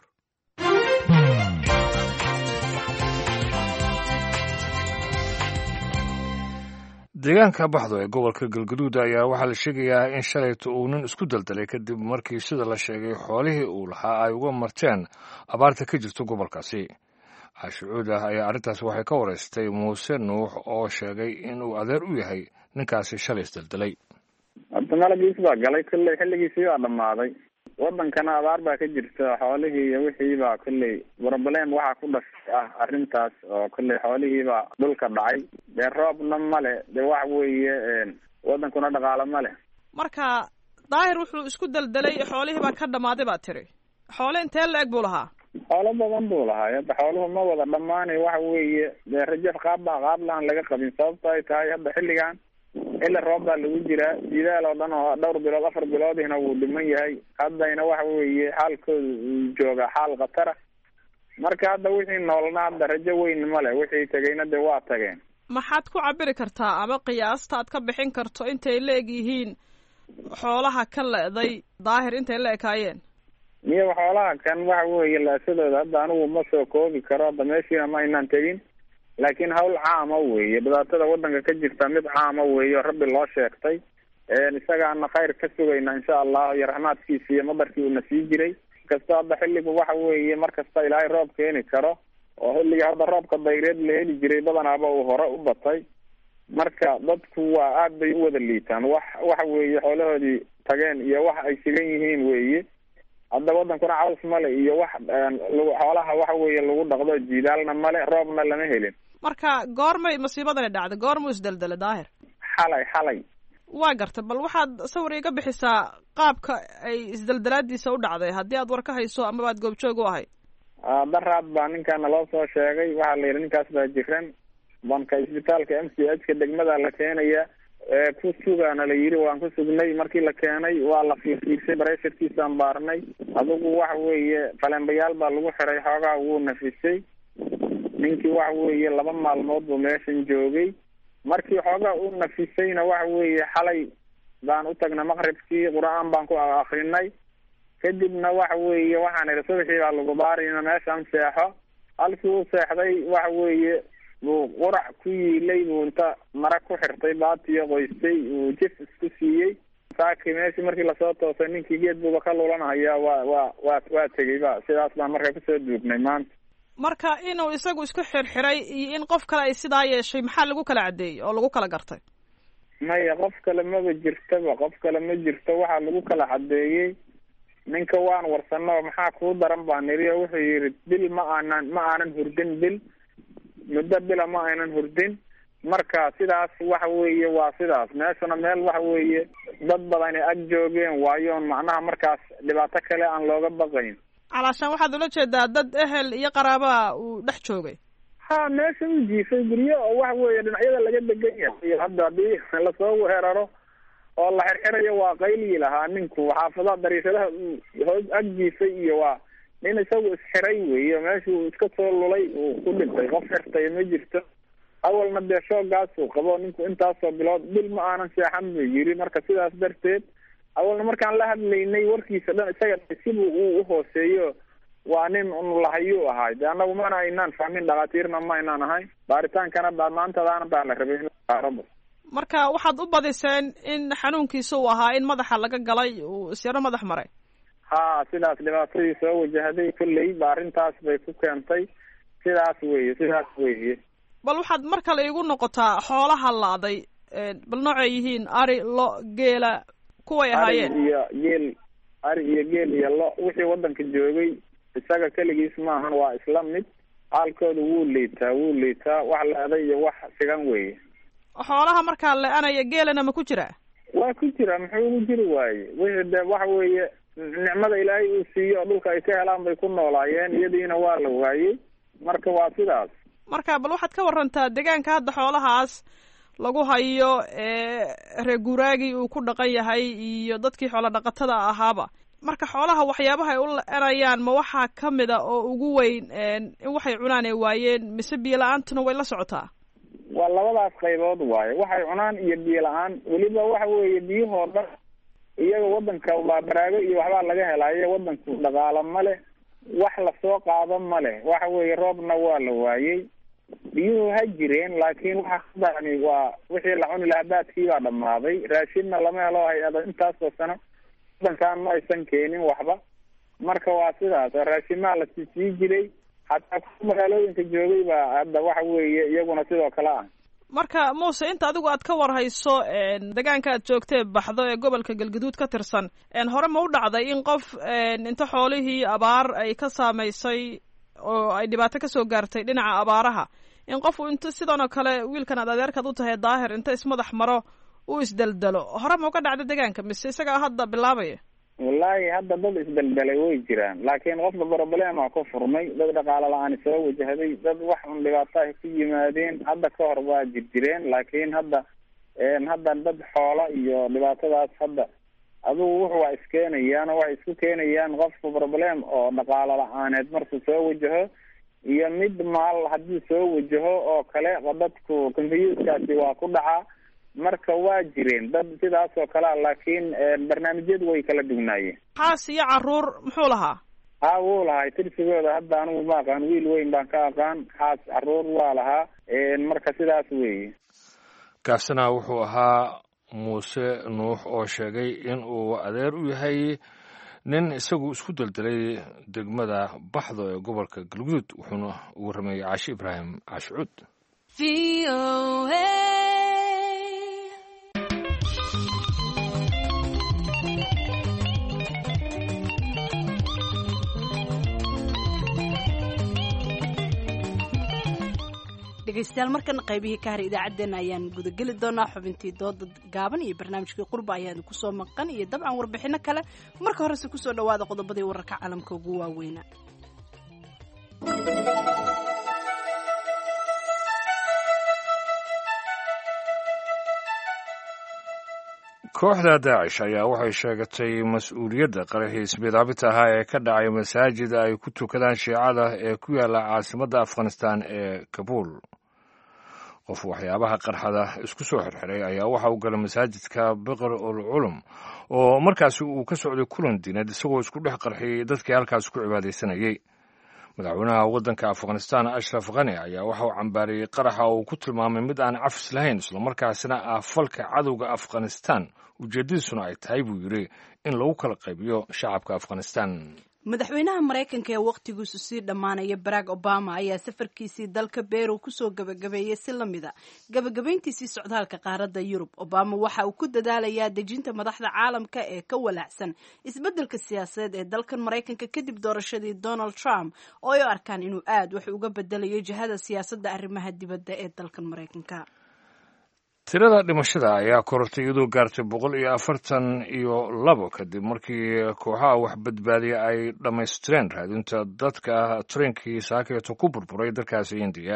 deegaanka baxdo ee gobolka Galgaduud ayaa waxaa la sheegayaa in shalayto uu nin isku daldalay kadib markii sida la sheegay xoolihii uu lahaa ay uga marteen abaarta ka jirta gobolkaasi. cashucuud ah ayaa arrintaas waxay ka wareystay Muuse Nuux oo sheegay inuu adeer u yahay ninkaasi shalay isdaldalay. hadda malagiis baa galay, kolley xilligiisii baa dhammaaday. wadankana abaar baa ka jirta, xoolihii iyo wixii baa kolley problem waxaa ku dhashay ah arrintaas oo kolley xoolihii baa dhulka dhacay. dee roobna male, dee wax weeye wadankuna dhaqaalo male. marka daahir wuxuu isku daldalay xoolihii baa ka dhammaaday baa tiri. xoole intee la eg buu lahaa? xoolo badan buu lahaa. hadda xooluhu ma wada dhammaanay, waxa weeye dee rajaf qaab baa qaab lahan laga qabin. sababto ay tahay hadda xilligan xilli roob baa lagu jiraa, jidaal oo dhan oo dhowr bilood afar biloodihna wuu dhiman yahay. haddayna waxa weeye xaalkooda uu joogaa xaal khatara. marka hadda wixii noolna hadda rajo weyn male, wixii tegayna dee waa tageen. maxaad ku cabiri kartaa ama qiyaasta aad ka bixin karto intay la eg yihiin xoolaha ka leeday daahir intay la ekaayeen? miya xoolaha kan waxa weeye laasadooda hadda anigu ma soo koobi karo, hadda meeshiina ma aynaan tegin. laakiin hawl caama weeye, dhibaatada wadanka ka jirta mid caama weeye oo rabbi loo sheegtay. isagaana khayr ka sugayna insha allah iyo raxmaadkiisa iyo madarkii uuna sii jiray. kasta hadda xilligu waxa weeye mar kasta ilaahay roob keeni karo, oo xilliga hadda roobka dayreed la heli jiray badanaaba uu hore u batay. marka dadku waa aad bay u wada liitaan. wax waxa weeye xoolahoodii tageen iyo wax ay sigan yihiin weeye. hadda wadankuna caws male iyo wax xoolaha waxa weeye lagu dhaqdo jiilaalna male, roobna lama helin. marka goormay masiibadani dhacday? goormuu isdeldela daahir? xalay xalay. waa garta, bal waxaad sawir iga bixisaa qaabka ay isdeldelaadiisa u dhacday, haddii aad war ka hayso ama baad goobjoog u ahay. daraad baa ninkaana loo soo sheegay, waxaa la yidhi ninkaas baa jiran, banka isbitaalka m c h ka degmada la keenaya, ku sugaana la yidhi. waan ku sugnay, markii la keenay waa la fiirfiirsay, bareesharkiisaan baarnay. adigu waxa weeye falembayaal baa lagu xiray, xoogaa wuu nafisay. ninkii waxa weeye laba maalmood buu meeshan joogay. markii xoogaa uu nafisayna waxa weeye xalay baan u tagnay maqribkii, qur-aan baan ku akrinay. kadibna waxa weeye waxaan idhi subaxii baa lagu baarina meeshaan seexo. halkii uu seexday waxa weeye buu qurac ku yiilay, buu inta mara ku xirtay baatiyo qoystay, uu jif isku siiyey. saaki meeshii markii lasoo toosay ninkii geed buuba ka lulanhayaa, waa waa waa waa tegey ba. sidaas baan marka kusoo duugnay maanta. marka inuu isagu isku xirxiray iyo in qof kale ay sidaa yeeshay maxaa lagu kala caddeeyey oo lagu kala gartay? maya, qof kale maba jirtaba, qof kale ma jirto. waxaa lagu kala caddeeyey ninka waan warsano, maxaa kuu daran baa niri. wuxuu yidhi bil ma aanan ma aanan hurdin bil muddo bila ma aynan hurdin. marka sidaas waxa weeye waa sidaas. meeshana meel waxa weeye dad badan ay ag joogeen waayoon macnaha markaas dhibaato kale aan looga baqayn. calaashaan waxaad ula jeedaa dad ehel iyo qaraabaa uu dhex joogay? ha, meesha u jiifay guryo oo waxa weeye dhinacyada laga degan yahay. hadda haddii lasoo weeraro oo la xirxirayo waa qayliyi lahaa ninku. xaafadaha dariishadaha hoos ag jiifay iyo waa nin isagu isxiray weeye. meeshuu iska soo lulay uu ku dhintay, qof xirtay ma jirto. awalna dee shoogaasuu qabo ninku intaasoo bilood, bil ma aanan seexan buu yiri. marka sidaas darteed awalna markaan la hadlaynay warkiisa dhan isaga sibuu uu uhooseeyo. waa nin un lahayuu ahay. de annagu mana aynaan fahmin, dhakhaatiirna ma aynaan ahay. baaritaankana baa maantadaana baa la rabay in saaraba. marka waxaad u badiseen in xanuunkiisa uu ahaa in madaxa laga galay, uu isyaro madax maray? ha, sidaas dhibaatadii soo wajahday kolley ba arrintaas bay ku keentay. sidaas weeye sidaas weeye. bal waxaad mar kale igu noqotaa xoolaha la'day, bal noocay yihiin? ari, lo, geela, kuway ahaayeen? ari iyo geel ari iyo geel iyo lo. wixii wadanka joogay isaga keligiis maahan, waa isla mid. xaalkooda wuu liitaa wuu liitaa wax la-day iyo wax sigan weeye. xoolaha markaa le-anaya geelana ma ku jiraa? waa ku jira, muxuu ugu jiri waaye? wixii de waxa weeye nicmada ilaahay uu siiyo oo dhulka ay ka helaan bay ku noolaayeen, iyadiina waa la waayey. marka waa sidaas. marka bal waxaad ka warantaa deegaanka hadda xoolahaas lagu hayo, reer guuraagii uu ku dhaqan yahay iyo dadkii xoolo dhaqatada ahaaba. marka xoolaha waxyaabaha ay u la-anayaan ma waxaa kamid a oo ugu weyn in waxay cunaan ay waayeen, mise biyo la-aantuna way la socotaa? waa labadaas qaybood waaye, waxay cunaan iyo biyo la-aan. weliba waxa weeye biyahoo dhan iyaga wadanka baa baraago iyo waxbaa laga helayo. wadanku dhaqaalo ma leh, wax lasoo qaado ma leh. waxa weeye roobna waa la waayey. biyuhu ha jireen, laakiin waxa kadani waa wixii la cuni lahaa baadkii baa dhammaaday. raashinna lama helo hay-ada intaasoo sano wadankan ma aysan keenin waxba. marka waa sidaas. raashimaa la sii jiray, xataa ku magaalooyinka joogay baa hadda waxa weeye iyaguna sidoo kale ah. marka muuse, inta adigu aad ka war hayso deegaanka aad joogtee baxdo ee gobolka galgaduud ka tirsan, hore ma u dhacday in qof inta xoolihii abaar ay ka saamaysay oo ay dhibaato kasoo gaartay dhinaca abaaraha, in qof inta sidan oo kale wiilkan aad adeerkaad u tahay daahir inta ismadax maro uu isdeldelo? hore ma uga dhacda deegaanka mise isagaa hadda bilaabaya? wallaahi hadda dad isdeldelay way jiraan, laakiin qofka problema ku furmay, dad dhaqaalo la-aan soo wajahday, dad wax un dhibaato ay ku yimaadeen. hadda ka hor waa jirjireen, laakiin hadda hadda dad xoolo iyo dhibaatadaas hadda adugu wuxu waa iskeenayaan oo waxay isku keenayaan qofka problem oo dhaqaalo la-aaneed markuu soo wajaho iyo mid maal haddii soo wajaho oo kale. dadku confusekaasi waa ku dhacaa. marka waa jireen dad sidaas oo kalea, laakiin barnaamijyadu way kala dugnaayeen. xaas iyo caruur muxuu lahaa? ha, wuu lahay tirsigooda hadda anigu ma aqaan. wiil weyn baan ka aqaan, xaas caruur waa lahaa. marka sidaas weeye. kaasina wuxuu ahaa muuse nuux oo sheegay in uu adeer u yahay nin isagu isku deldelay degmada baxdo ee gobolka galguduud. wuxuuna u warramayay caashi ibraahim caashicuud. dhegaystayaal markana qaybihii ka haray idaacaddeenna ayaan gudageli doonaa xubintii dooda gaaban iyo barnaamijkii qurba ayaan kusoo maqan iyo dabcan warbixino kale marka horese kusoo dhawaada qodobadii wararka caalamka ugu waaweynaa. kooxda daacish ayaa waxay sheegatay mas-uuliyadda qaraxii isbidaabita ahaa ee ka dhacay masaajid ay ku tukadaan shiicada ee ku yaala caasimadda afghanistan ee kabuul. qof waxyaabaha qarxada isku soo xirxiray ayaa waxa uu galay masaajidka biqr ul culum oo markaasi uu ka socday kulan diineed isagoo isku dhex qarxiyey dadkii halkaas ku cibaadaysanayey. madaxweynaha waddanka afghanistan ashraf khani ayaa waxa uu cambaariyey qaraxa oo uu ku tilmaamay mid aan cafis lahayn islamarkaasina ah falka cadowga afghanistan ujeedadiisuna ay tahay buu yidhi in lagu kala qaybiyo shacabka afghanistan. madaxweynaha maraykanka ee wakhtigiisu sii dhammaanaya barack obama ayaa safarkiisii dalka beru kusoo gabagabeeyey si lamida gabagabayntiisii socdaalka qaaradda yurub. obama waxa uu ku dadaalayaa dejinta madaxda caalamka ee ka walaacsan isbeddelka siyaasadeed ee dalkan maraykanka kadib doorashadii donald trump oo ay u arkaan inuu aad wax uga bedelayo jihada siyaasadda arrimaha dibadda ee dalkan maraykanka. tirada dhimashada ayaa korortay iyadoo gaartay boqol iyo afartan iyo labo kadib markii kooxaha wax badbaadiya ay dhammaystireen raadinta dadka tareenkii saakeeto ku burburay dalkaasi indiya.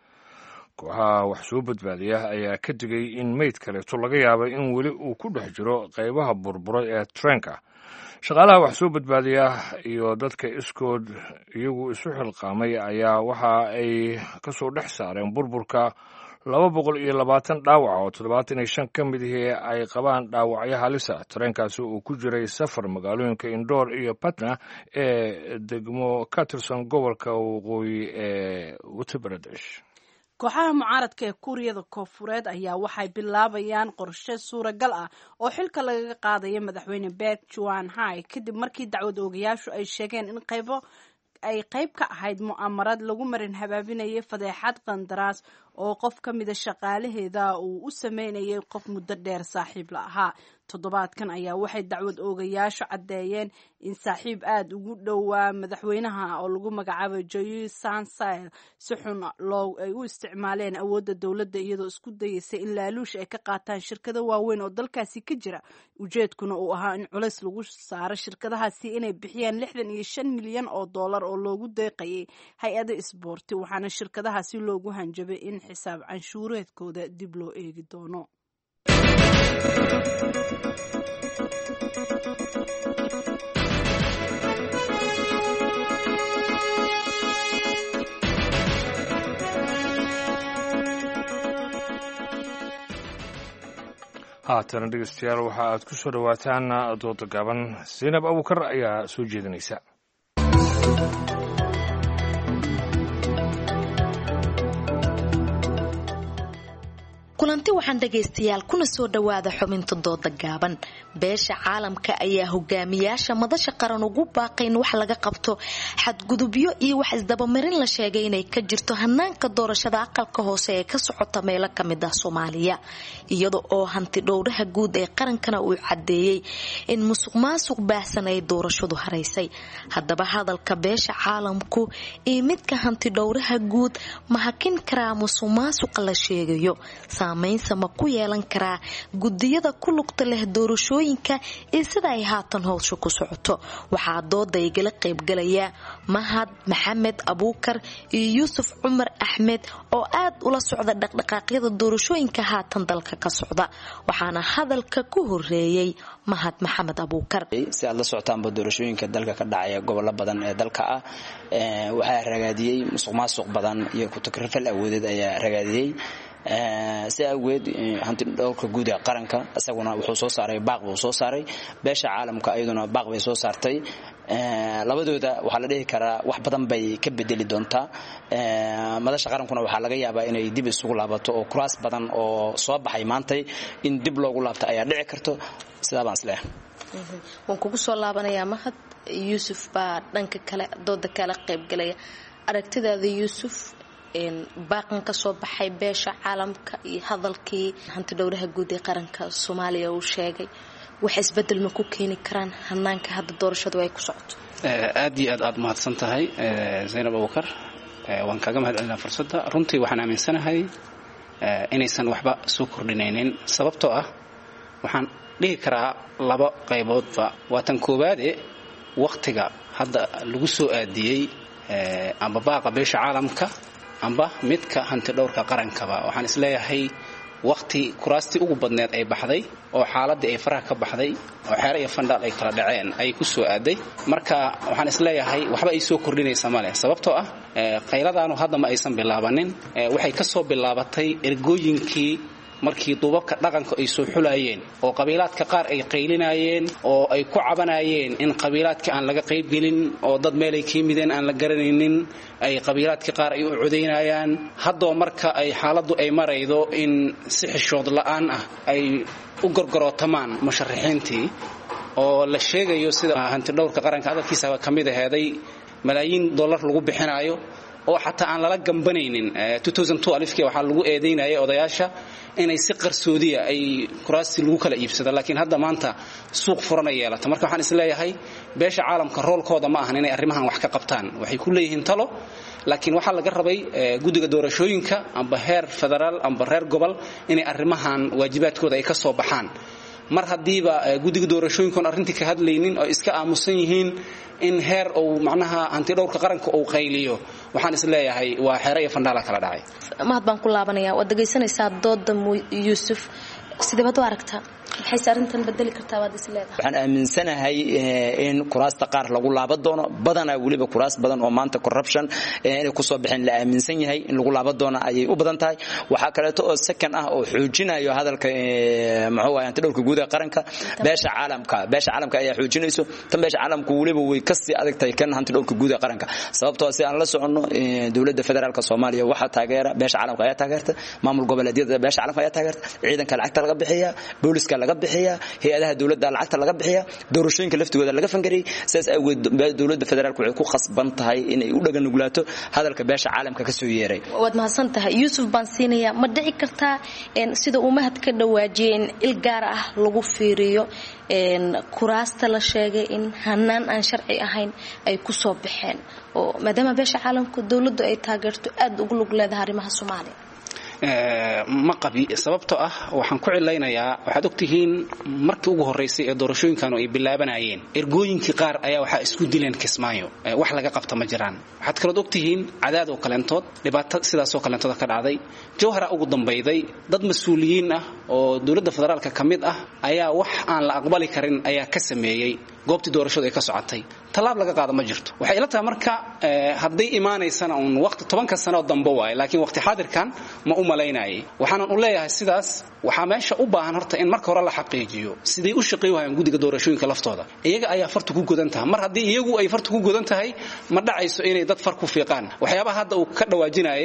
kooxaha wax soo badbaadiya ayaa ka digay in meyd kaleeto laga yaabay in weli uu ku dhex jiro qaybaha burburay ee tareenka. shaqaalaha wax soo badbaadiya iyo dadka iskood iyagu isu xilqaamay ayaa waxa ay ka soo dhex saareen burburka laba boqol iyo labaatan dhaawac oo toddobaatan iyo shan ka mid ihii ay qabaan dhaawacyo halisa. tareenkaasi uu ku jiray safar magaalooyinka indoor iyo patna ee degmo ka tirsan gobolka waqooyi ee uttar pradesh. kooxaha mucaaradka ee kuuriyada koonfureed ayaa waxay bilaabayaan qorshe suuragal ah oo xilka lagaga qaadaya madaxweyne Park Geun-hye kadib markii dacwad oogayaashu ay sheegeen in qaybo ay qayb ka ahayd mu'amarad lagu marin habaabinayay fadeexad qandaraas oo qof ka mida shaqaalaheeda uu u sameynayay qof muddo dheer saaxiib la ahaa. toddobaadkan ayaa waxay dacwad oogayaashu caddeeyeen in saaxiib aad ugu dhowaa madaxweynaha oo lagu magacaabay Joy Sansel si xun loo ay u isticmaaleen awoodda dowladda iyadoo isku dayeysay in laaluush ay ka qaataan shirkado waaweyn oo dalkaasi ka jira. ujeedkuna uu ahaa in culays lagu saaro shirkadahaasi inay bixiyaan lixdan iyo shan milyan oo dollar oo loogu deeqayay hay-ada isboorti, waxaana shirkadahaasi loogu hanjabay in xisaab canshuureedkooda dib loo eegi doono. haatana dhegeystayaal waxa aad ku soo dhowaataan dooda gaaban. zaynab abuukar ayaa soo jeedinaysa. kulanti waxaan dhagaystayaal kuna soo dhawaada xubinta dooda gaaban. beesha caalamka ayaa hogaamiyaasha madasha qaran ugu baaqay in wax laga qabto xadgudubyo iyo wax isdabamarin la sheegay inay ka jirto hanaanka doorashada aqalka hoose ee ka socota meelo ka mid ah Soomaaliya, iyada oo hanti dhowraha guud ee qarankana uu cadeeyay in musuqmaasuq baahsan ay doorashadu haraysay. haddaba hadalka beesha caalamku iyo midka hanti dhowraha guud ma hakin karaa musuqmaasuq la sheegayo? saamaynta ma ku yeelan karaa gudiyada ku lugta leh doorashooyinka iyo sida ay haatan howsha ku socoto? waxaa dooda igala qaybgalaya Mahad Maxamed Abuukar iyo Yuusuf Cumar Axmed oo aad ula socda dhaqdhaqaaqyada doorashooyinka haatan dalka ka socda, waxaana hadalka ku horeeyay Mahad Maxamed Abuukar. si aad la socotaanba doorashooyinka dalka ka dhacaya gobollo badan ee dalka ah waxaa ragaadiyay musuqmaasuq badan iyo ku takrifal awoodeed ayaa ragaadiyay. si awgeed hanti dhowrka guud ee qaranka isaguna wuxuu soo saaray baaq buu soo saaray, beesha caalamka ayaduna baaq bay soo saartay. labadooda waxaa la dhihi karaa wax badan bay ka bedeli doontaa. madasha qarankuna waxaa laga yaabaa inay dib isugu laabato oo kuraas badan oo soo baxay maantay in dib loogu laabto ayaa dhici karto. sidaa baan isleeyahay. waan kugu soo laabanayaa Mahad. Yuusuf baa dhanka kale dooda kala qaybgalaya. aragtidaada Yuusuf, baaqan ka soo baxay beesha caalamka iyo hadalkii hanti dhowraha guud ee qaranka Soomaaliya uu sheegay, wax isbedel ma ku keeni karaan hanaanka hadda doorashadu ay ku socoto? aad iyo aad aad mahadsan tahay Zaynab Abuukar. waan kaga mahadcelinaa fursadda. runtii waxaan aaminsanahay inaysan waxba soo kordhinaynin sababtoo ah waxaan dhihi karaa laba qayboodba. waa tan koowaade wakhtiga hadda lagu soo aadiyey amba baaqa beesha caalamka amba midka hanti dhowrka qarankaba waxaan isleeyahay waqti kuraastii ugu badneed ay baxday oo xaaladii ay faraha ka baxday oo xeer iyo fandhaal ay kala dhaceen ay ku soo aaday. marka waxaan isleeyahay waxba ay soo kordhinaysa male sababtoo ah qayladaanu hadda ma aysan bilaabanin. waxay ka soo bilaabatay ergooyinkii markii duubabka dhaqanka ay soo xulayeen oo qabiilaadka qaar ay qaylinayeen oo ay ku cabanayeen in qabiilaadka aan laga qayb gelin oo dad meel ay ka yimideen aan la garanaynin ay qabiilaadka qaar ay u codeynayaan. haddoo marka ay xaaladdu ay maraydo in si xishood la'aan ah ay u gorgorootamaan musharaxiintii oo la sheegayo sida hanti dhowrka qaranka hadalkiisa ka mid aheeday malaayiin dollar lagu bixinayo oo xataa aan lala gambanaynin. alifkii waxaa lagu eedeynayay odayaasha inay si qarsoodiya ay kuraasti lagu kala iibsado laakiin hadda maanta suuq furan ay yeelata. marka waxaan isleeyahay beesha caalamka roolkooda ma ahan inay arrimahan wax ka qabtaan. waxay ku leeyihiin talo laakiin waxaa laga rabay guddiga doorashooyinka amba heer federaal amba reer gobol inay arrimahan waajibaadkooda ay ka soo baxaan. mar haddiiba guddiga doorashooyinkoon arrintii ka hadlaynin oo iska aamusan yihiin in heer uu macnaha hanti dhowrka qaranka uu qayliyo waxaan isleeyahay waa xeero iyo fandhaala kala dhacay. mahad baan ku laabanaya waad dhegaysanaysaa dooda yuusuf sidee baad u aragtaa maxayse arrintan bedeli kartaa waad is leedahay? waxaan aaminsanahay in kuraasta qaar lagu laaban doono badanaa weliba kuraas badan oo maanta corruption inay kusoo bixin la aaminsan yahay in lagu laaban doono ayay u badan tahay. waxaa kaleeto oo second ah oo xoojinayo hadalka muxuu ahaa hanti dhowrka guud ee qaranka beesha caalamka beesha caalamka ayaa xoojinayso tan beesha caalamku weliba way kasii adag tahay kan hanti dhowrka guud ee qaranka sababtoo si aan la soconno dowladda federaalka Soomaaliya waxa taageera beesha caalamka ayaa taageerta maamul goboleedyada beesha caalamka ayaa taageerta ciidanka lacagta laga bixiya booliska laga bixiya hay'adaha dawladda lacagta laga bixiya doorashooyinka laftigooda laga fangaray saas awgeed dawladda federaalku waxay ku khasban tahay inay u dhagan nuglaato hadalka beesha caalamka ka soo yeeray. waad mahadsan tahay Yuusuf baan siinaya ma dhici kartaa in sida uu mahad ka dhawaajiyeen il gaar ah lagu fiiriyo in kuraasta la sheegay in hanaan aan sharci ahayn ay ku soo baxeen oo maadaama beesha caalamku dawladdu ay taageerto aad ugu lug leedahay arrimaha Soomaaliya ma qabi sababtoo ah waxaan ku cilaynayaa waxaad ogtihiin markii ugu horeysay ee doorashooyinkan ay bilaabanayeen ergooyinkii qaar ayaa waxa isku dileen Kismaayo wax laga qabta ma jiraan. waxaad kala ogtihiin cadaad oo kalentood dhibaato sidaas oo kalentood ka dhacday jawhara ugu dambayday dad mas'uuliyiin ah oo dawladda federaalka kamid ah ayaa wax aan la aqbali karin ayaa ka sameeyay goobtii doorashada ay ka socotay. talaab laga qaado ma jirto. waxay ila tahay marka hadday iimaanaysana un waqti tobanka sano dambe waay laakiin waqti xaadirkan ma u malaynayay. waxaan u leeyahay sidaas waxa meesha u baahan horta in marka hore la xaqiijiyo sidii u shaqeeyaan guddiga doorashooyinka laftooda. iyaga ayaa fartu ku godan tahay mar haddii iyagu ay fartu ku godan tahay ma dhacayso inay dad far ku fiiqaan. waxyaabaha hadda uu ka dhawaajinayay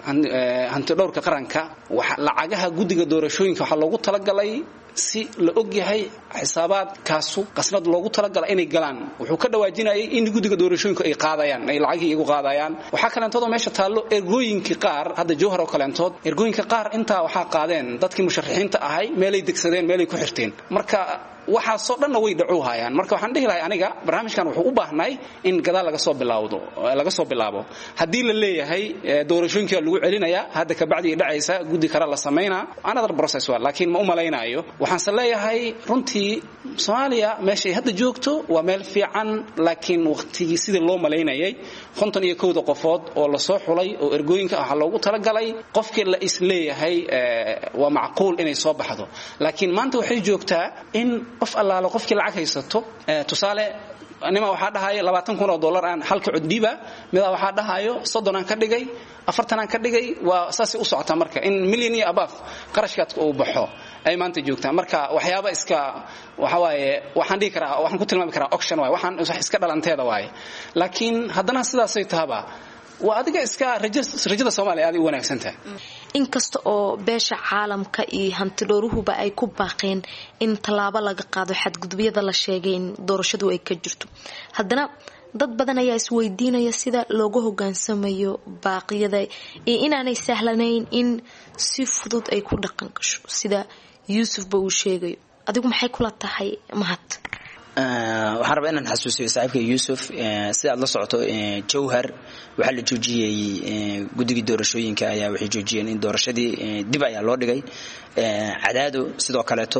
hanti dhowrka qaranka lacagaha guddiga doorashooyinka waxa loogu talagalay si la og yahay xisaabaadkaasu qasnad loogu talagalay inay galaan. wuxuu ka dhawaajinayay in guddiga doorashooyinka ay qaadayaan ay lacagii iyagu qaadayaan. waxaa kaleentood oo meesha taallo ergooyinkii qaar hadda jawhar oo kaleentood ergooyinka qaar intaa waxaa qaadeen dadkii musharaxiinta ahay meelay degsadeen meelay ku xirteen. marka waxaasoo dhanna way dhacu hayaan. marka waxaan dhihi lahay aniga barnaamijkan wuxuu u baahnay in gadaal laga soo bilaawdo laga soo bilaabo haddii la leeyahay doorashooyinka lagu celinaya hadda ka bacdi ay dhacaysa guddi kale la sameeyna another process waa laakiin ma u malaynayo. waxaan leeyahay runtii Soomaaliya meesha ay hadda joogto waa meel fiican laakiin waqtigii sidii loo maleynayay konton iyo kow qofood oo la soo xulay oo ergooyinka ah loogu talagalay qofkii la is leeyahay waa macquul inay soo baxdo. laakiin maanta waxay joogtaa in qof allaala qofkii lacag haysato tusaale anima waxa dhahayo labaatan kun oo dollar aan halka cudbiba mida waxa dhahayo soddon aan ka dhigay afartan aan ka dhigay waa saasi u socota marka in million iyo above qarashkaadka uu baxo ay maanta joogtaa. marka waxyaabo iska waxa waaye waxaan dhigi karaa waxaan ku tilmaami karaa auction waay waxaan iska dhalanteeda waay laakiin haddana sidaas ay tahaba waa adiga iska rajada Soomaaliya aad u wanaagsan tahay. inkasta oo beesha caalamka iyo hanti dhowruhuba ay ku baaqeen in talaabo laga qaado xadgudubyada la sheegay in doorashadu ay ka jirto haddana dad badan ayaa isweydiinaya sida loogu hogaansamayo baaqyada iyo inaanay sahlanayn in si fudud ay ku dhaqan gasho sida Yuusuf ba uu sheegayo. adigu maxay kula tahay mahad? waxaan rabaa inaan xasuusiyo saaxiibka Yuusuf si aad la socoto Jowhar waxa la joojiyay guddiga doorashooyinka ayaa waxay joojiyeen in doorashadii dib ayaa loo dhigay Cadaado sidoo kaleeto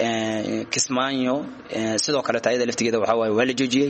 Kismaayo sidoo kale taayada laftigeeda waxa waaye waa la joojiyay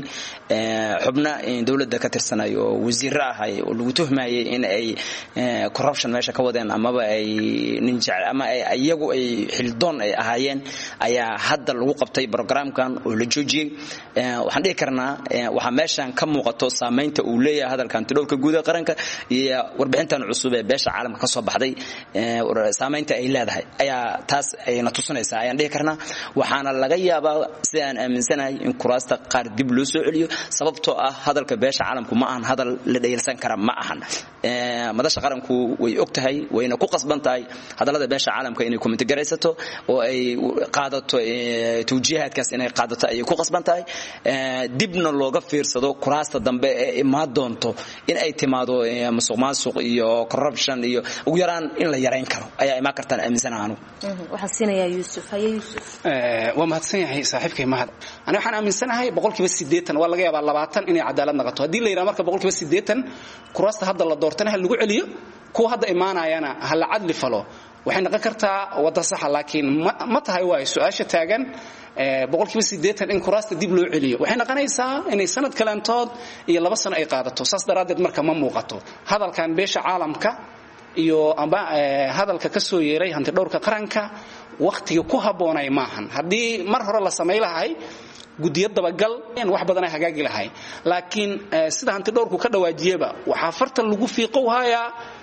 xubna dawladda ka tirsanay oo wasiir ahay oo lagu tuhmayay in ay corruption meesha ka wadeen amaba ay nin jecel ama ay iyagu ay xildoon ay ahaayeen ayaa hadda lagu qabtay programkan oo la joojiyay waxaan dhihi karnaa waxa meeshan ka muuqato saameynta uu leeyahay hadalkan tidhowrka guud ee qaranka iyo warbixintan cusub ee beesha caalamka ka soo baxday saameynta ay leedahay ayaa taas ayna tusinaysaa ayaan dhihi karnaa waxaana laga yaabaa si aan aaminsanahay in kuraasta qaar dib loo soo celiyo sababtoo ah hadalka beesha caalamku ma ahan hadal la dheelsan kara ma ahan ee madasha qaranku way ogtahay wayna ku qasban tahay hadalada beesha caalamka inay committee garaysato oo ay qaadato tawjiihaadkaas inay qaadato ay ku qasban tahay dibna looga fiirsado kuraasta dambe ee imaan doonto in ay timaado musuqmaasuq iyo corruption iyo ugu yaraan in la yareyn karo ayaa imaan kartaan aaminsanahay anigu waxa siinaya Yuusuf haye Yuusuf ee waa mahadsan yahay saaxiibkay mahad ana waxaan aaminsanahay boqolkiiba siddeetan waa laga yaabaa labaatan inay cadaalad noqoto hadii la yiraahdo marka boqolkiiba siddeetan kuraasta hadda la doortana lagu celiyo kuwa hadda imaanayana hal cadli falo waxay noqon kartaa wada sax laakiin ma tahay waa su'aasha taagan ee boqolkiiba siddeetan in kuraasta dib loo celiyo waxay noqonaysaa inay sanad kalantood iyo laba sano ay qaadato saas daraadeed marka ma muuqato hadalkan beesha caalamka iyo amba hadalka ka soo yeeray hanti dhowrka qaranka waqtiga ku haboonay maahan hadii mar hore la sameey lahay gudiyad dabagal in wax badan ay hagaagi lahay laakiin sida hanti dhowrku ka dhawaajiyaba waxa farta lagu fiiqo haya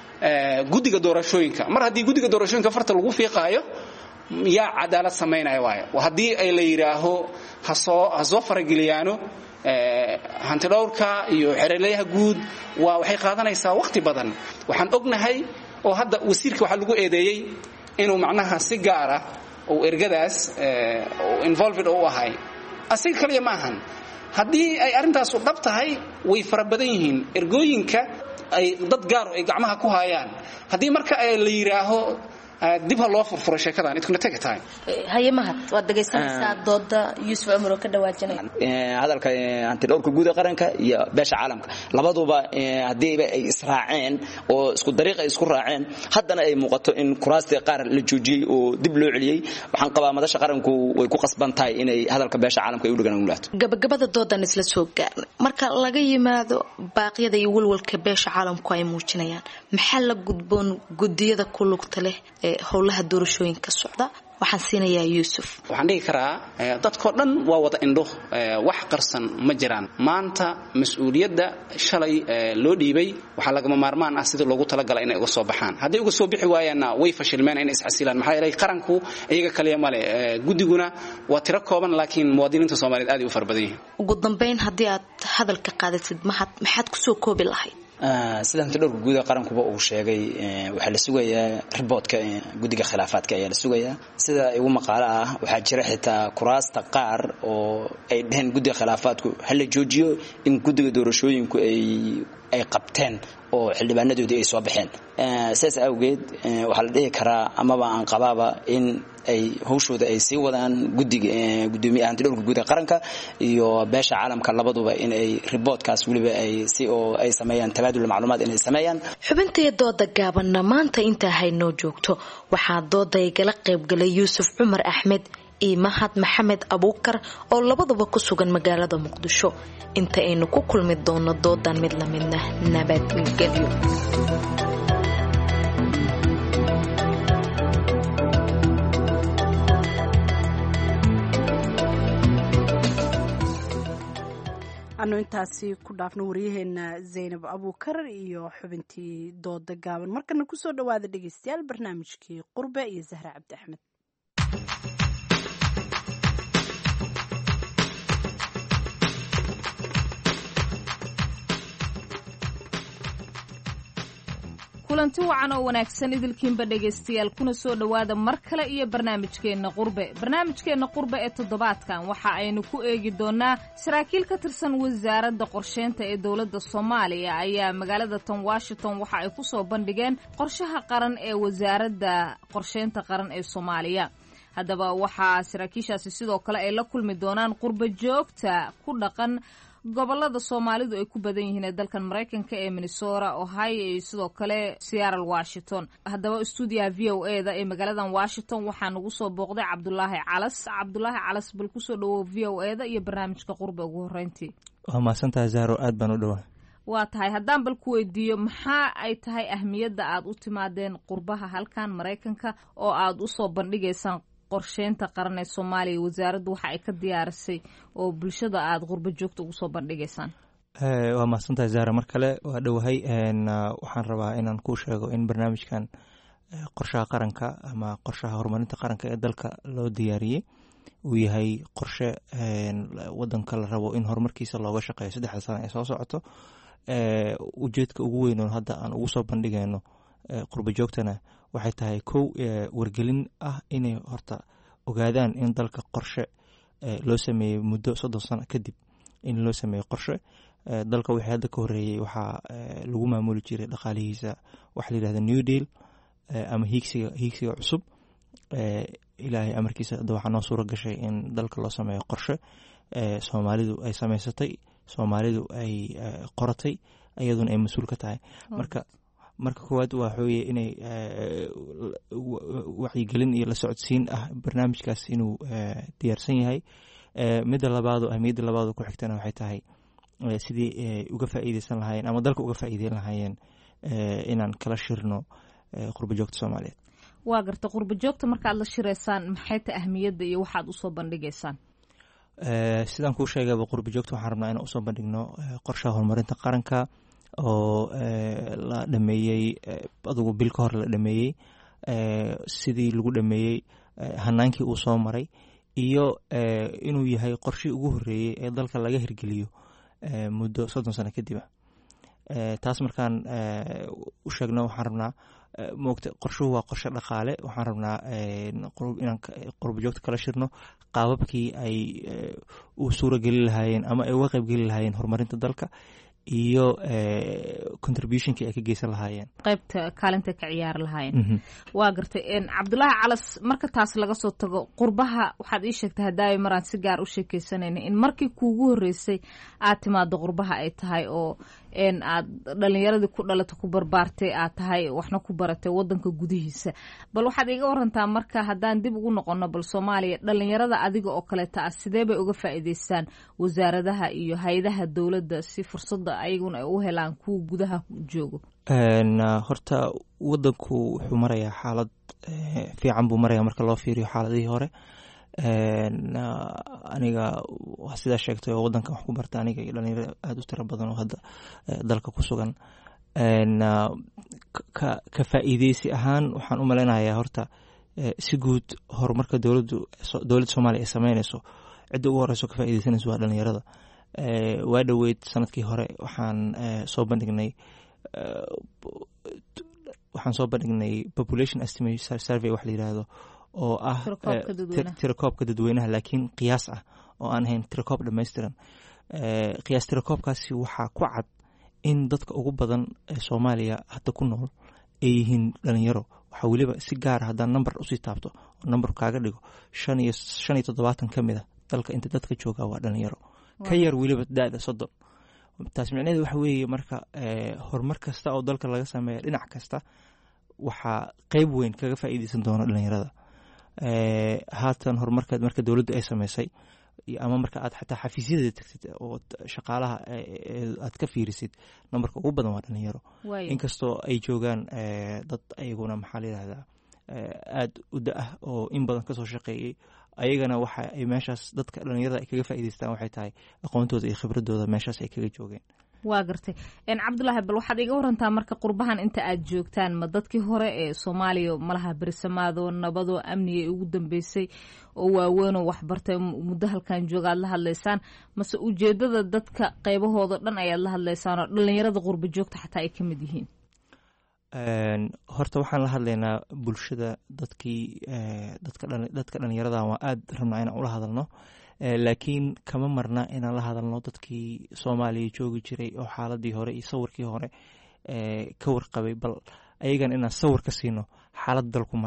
gudiga doorashooyinka mar hadii gudiga doorashooyinka farta lagu fiiqaayo ya cadaalad sameeynaya waayo hadii ay la yiraaho hasoo hasoo faragiliyaano ee hanti dhowrka iyo xereelaha guud waa waxay qaadanaysaa waqti badan waxaan ognahay oo hadda wasiirka waxa lagu eedeeyay inuu macnaha si gaar ah oo ergadaas ee involved oo ahay asiga kaliya ma ahan hadii ay arintaas u dhab tahay way farabadan yihiin ergooyinka ay dad gaar oo ay gacmaha ku hayaan hadii marka ay la yiraaho dib loo furfuro sheekadan idkuna tagay haye mahad waa dhageysanaysaa dooda Yuusuf Umar oo ka dhawaajinay ee hadalka anti dhowrka guud ee qaranka iyo beesha caalamka labaduba hadii ay israaceen oo isku dariiqa isku raaceen haddana ay muuqato in kuraasta qaar la joojiyay oo dib loo celiyay waxaan qabaa madasha qaranku way ku qasban tahay inay hadalka beesha caalamka ay u dhagan ulaato gabagabada doodan isla soo gaarnay marka laga yimaado baaqyada iyo walwalka beesha caalamku ay muujinayaan maxaa la gudboon gudiyada ku lugta leh howlaha doorashooyinka socda waxaan siinayaa Yuusuf waxaan dhigi karaa dadka dhan waa wada indho wax qarsan ma jiraan maanta mas'uuliyadda shalay loo dhiibay waxa laga maarmaan ah sida loogu tala galay inay uga soo baxaan hadii uga soo bixi waayana way fashilmeen inay isxasilaan maxay ilaa qaranku iyaga kaliya male gudiguna waa tiro kooban laakiin muwaadiniinta Soomaaliyeed aad u farbadan yihiin ugu dambeyn hadii aad hadalka qaadatid maxad maxad ku soo koobi lahayd sida hanti dhowrka guud ee qarankuba uu sheegay waxa la sugayaa reportka gudiga khilaafaadka ayaa la sugayaa sida igu maqaal ah waxa jira xitaa kuraasta qaar oo ay dhaheen gudiga khilaafaadku hal la joojiyo in gudiga doorashooyinku ay ay qabteen oo xildhibaanadoodii ay soo baxeen saas awgeed waxa la dhihi karaa amaba aan qabaaba in ay hawshooda ay sii wadaan gudiga gudoomiyaha hanti dhowrka guud ee qaranka iyo beesha caalamka labaduba in ay reportkaas waliba ay si oo ay sameeyaan tabaadul macluumaad inay sameeyaan xubintii dooda gaabanna maanta inta haynoo joogto waxaa dooda ay gala qayb galay Yuusuf Umar Ahmed iyo Mahad Maxamed Abuukar oo labaduba ku sugan magaalada Muqdisho inta aynu ku kulmi doono doodan mid la midna nabadgelyo anu intaasi ku dhaafno wariyaheena Zainab Abuukar iyo xubintii dooda gaaban markana ku soo dhawaada dhageystayaal barnaamijkii Qurbe iyo Zahra Cabdi Axmed kulanti wacan oo wanaagsan idilkiinba dhegaystayaal kuna soo dhowaada mar kale iyo barnaamijkeenna qurbe barnaamijkeenna qurbe ee toddobaadkan waxa aynu ku eegi doonaa saraakiil ka tirsan wasaaradda qorsheynta ee dowladda Soomaaliya ayaa magaalada tan Washington waxa ay ku soo bandhigeen qorshaha qaran ee wasaaradda qorsheynta qaran ee Soomaaliya haddaba waxaa saraakiishaasi sidoo kale ay la kulmi doonaan qurba joogta ku dhaqan gobolada soomaalidu ay ku badan yihiin ee dalkan maraykanka ee minnesota ohio iyo sidoo kale seattle washington. haddaba stuudiyaha v o e da ee magaaladan washington waxaa nagu soo booqday cabdulaahi calas. cabdulaahi calas, bal kusoo dhawow v o e da iyo barnaamijka qurbe ugu horeyntii. waa mahadsantahay zahro, aad baan u dhawaa. waa tahay, haddaan bal ku weydiiyo maxaa ay tahay ahmiyadda aad u timaadeen qurbaha halkan maraykanka oo aad usoo bandhigaysaan qorsheynta qaran ee soomaaliya? wasaaraddu waxa ay ka diyaarisay oo bulshada aada qurbo joogta ugu soo bandhigaysaan. waa mahadsantahay zahra, mar kale waa dhowahay. waxaan rabaa inaan kuu sheego in barnaamijkan qorshaha qaranka ama qorshaha horumarinta qaranka ee dalka loo diyaariyey uu yahay qorshe wadanka la rabo in horumarkiisa looga shaqeeyo saddexda sano ee soo socoto. ujeedka ugu weyn oo hadda aan ugu soo bandhigayno qurbo joogtana waxay tahay kow wargelin ah inay horta ogaadaan in dalka qorshe loo sameeyey muddo soddon sano kadib in loo sameeyo qorshe. dalka wixii hadda ka horeeyey waxaa lagu maamuli jiray dhaqaalihiisa waxa la yidhahda new deal ama hiigsiga hiigsiga cusub. ilaahay amarkiisa hadda waxaa noo suura gashay in dalka loo sameeyo qorshe soomaalidu ay samaysatay, soomaalidu ay qoratay, iyaduna ay mas-uul ka tahay. marka marka koowaad waxa weye inay wacyigelin iyo la socodsiin ah barnaamijkaas inuu diyaarsan yahay. midda labaado ahmiyadda labaado ku xigtana waxay tahay sidii uga faa'iideysan lahaayeen ama dalka uga faa'iideyn lahaayeen inaan kala shirno qurbo joogta soomaaliyeed. waa garta, qurbo joogta markaad la shireysaan maxay ta ahmiyadda iyo waxaad usoo bandhigaysaan? sidaan kuu sheegaba qurbo joogta waxaan rabnaa inaan usoo bandhigno qorshaha horumarinta qaranka oo la dhameeyey adugu bil ka hor la dhameeyey, sidii lagu dhameeyey hanaankii uu soo maray iyo inuu yahay qorshii ugu horeeyey ee dalka laga hirgeliyo muddo soddon sano kadiba. taas markaan u sheegno waxaan rabnaa moogta qorshuhu waa qorshe dhaqaale. waxaan rabnaa inaan qurbo joogta kala shirno qaababkii ay u suura geli lahaayeen ama ay uga qayb geli lahaayeen horumarinta dalka iyo contributionkii ay ka geysan lahaayeen, qaybta kaalinta ka ciyaari lahaayeen. waa gartay. cabdulaahi calas, marka taas laga soo tago qurbaha waxaad ii sheegtay hadaayo maraan si gaar u sheekeysanayna in markii kuugu horeysay aad timaado qurbaha ay tahay oo aad dhalinyaradii ku dhalata ku barbaartay aad tahay waxna ku baratay wadanka gudihiisa. bal waxaad iga warantaa marka haddaan dib ugu noqono bal soomaaliya dhalinyarada adiga oo kaleeta ah sidee bay uga faa'iideystaan wasaaradaha iyo hay-adaha dowladda si fursada ayaguna ay u helaan kuwa gudaha joogo? horta wadanku wuxuu marayaa xaalad fiican buu maraya marka loo fiiriyo xaaladihii hore. aniga sidaa sheegtay oo wadankan wax ku barta aniga iyo dhalinyaro aada u tiro badan oo hadda dalka ku sugan. ka faa'iideysi ahaan waxaan u malaynayaa horta si guud horumarka dowladdu dowladda soomaaliya ay sameynayso cidda ugu horeyso ka faa'iideysanayso waa dhalinyarada. waa dhoweyd sanadkii hore waxaan soo bandhignay waxaan soo bandhignay population estimation survey wax la yidhaahdo oo ah tirakoobka dadweynaha laakiin qiyaas ah oo aan ahayn tirakoob dhammaystiran. qiyaas tirakoobkaasi waxaa ku cad in dadka ugu badan ee soomaaliya hadda ku nool ay yihiin dhalinyaro. waxaa weliba si gaara haddaan number usii taabto oo number kaaga dhigo shan iyo shan iyo toddobaatan ka mid a dalka inta dadka jooga waa dhalinyaro, ka yar weliba da-da soddon. taas micnaheedu waxa weeye marka horumar kasta oo dalka laga sameeya dhinac kasta waxaa qeyb weyn kaga faa'iideysan doona dhalinyarada. haatan horumarka marka dowladda ay sameysay ama marka aad xataa xafiisyada tagtid oo shaqaalaha aad ka fiirisid numberka ugu badan waa dhalinyaro, inkastoo ay joogaan dad ayaguna maxaa la yidhahdaa aada u da-ah oo in badan kasoo shaqeeyey. ayagana waxa ay meeshaas dadka dhalinyarada ay kaga faa'iideystaan waxay tahay aqoontooda iyo khibradooda meeshaas ay kaga joogeen. waa gartay. cabdulaahi, bal waxaad iga warantaa marka qurbahan inta aad joogtaan ma dadkii hore ee soomaaliya malaha berisamaado nabadoo amniga ugu dambeysay oo waaweynoo waxbartay muddo halkan jooga aad la hadlaysaan, mase ujeedada dadka qaybahooda dhan ayaad la hadlaysaan oo dhalinyarada qurbo joogta xataa ay ka mid yihiin? horta waxaan la hadlaynaa bulshada dadkii dadka dhalinyarada waa aada rabnaa inaan ula hadalno, laakiin kama marna inaan la hadalno dadkii soomaaliya joogi jiray oo xaaladii hore iyo sawirkii hore ka warqabay, bal ayagan inaan sawir ka siino xaalad dalku marayo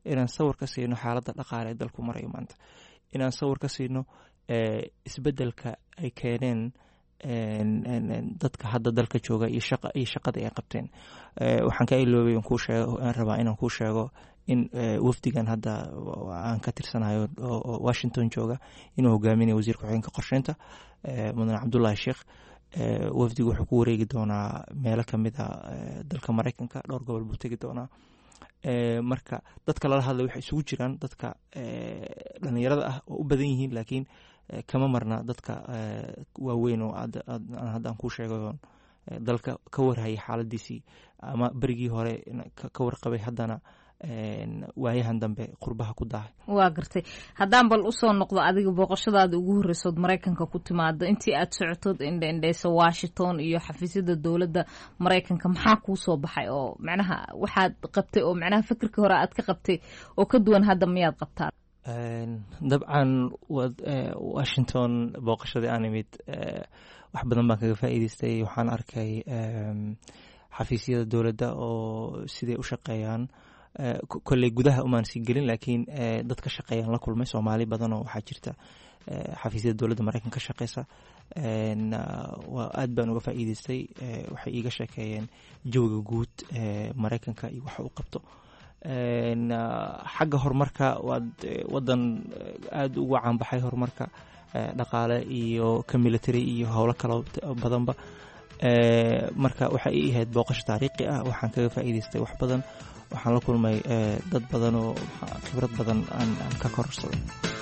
inaan sawir ka siino xaaladda dhaqaale ee dalku marayo maanta, inaan sawir ka siino isbedelka ay keeneen dadka hadda dalka jooga iyo shaqa iyo shaqada ay qabteen. Waxaan ka iloobay aan kuu sheego aan rabaa inaan kuu sheego in wafdigan hadda aan ka tirsanayo oo Washington jooga inuu hogaaminayo wasiirka ku-xigeenka qorsheynta mudane Cabdullaahi Sheekh. Wafdigu wuxuu ku wareegi doonaa meelo ka mid ah dalka Mareykanka, dhowr gobol buu tegi doonaa. Marka dadka lala hadlay waxay isugu jiraan dadka dhalinyarada ah oo u badan yihiin, laakiin kama marna dadka waaweyn oo hadda aan kuu sheegayo dalka ka warhayay xaaladiisii ama berigii hore ka warqabay haddana waayahan dambe qurbaha ku daahay. waa gartay. haddaan bal usoo noqdo adiga booqashadaada ugu horreysood Mareykanka ku timaado, intii aad socotood indha-indheysa Washington iyo xafiisyada dowladda Mareykanka, maxaa kuu soo baxay oo macnaha waxaad qabtay oo macnaha fikirkii hore aad ka qabtay oo ka duwan hadda miyaad qabtaa? dabcan Washington booqashadii aan imid wax badan baan kaga faa'iidaystay. waxaan arkay xafiisyada dowladda oo siday u shaqeeyaan. kolley gudaha umaan sii gelin, laakiin dad ka shaqeeyaan la kulmay. Soomaali badan oo waxaa jirta xafiisyada dowladda Mareykanka ka shaqeysa. waa aad baan uga faa'iidaystay. waxay iiga sheekeeyeen jawiga guud ee Mareykanka iyo waxa uu qabto. xagga horumarka waad wadan aada uga caanbaxay horumarka dhaqaale iyo ka military iyo howlo kale badanba. marka waxay ii ahayd booqasho taariikhi ah. waxaan kaga faa'iidaystay wax badan. waxaan la kulmay dad badan oo khibrad badan aan ka kororsaday.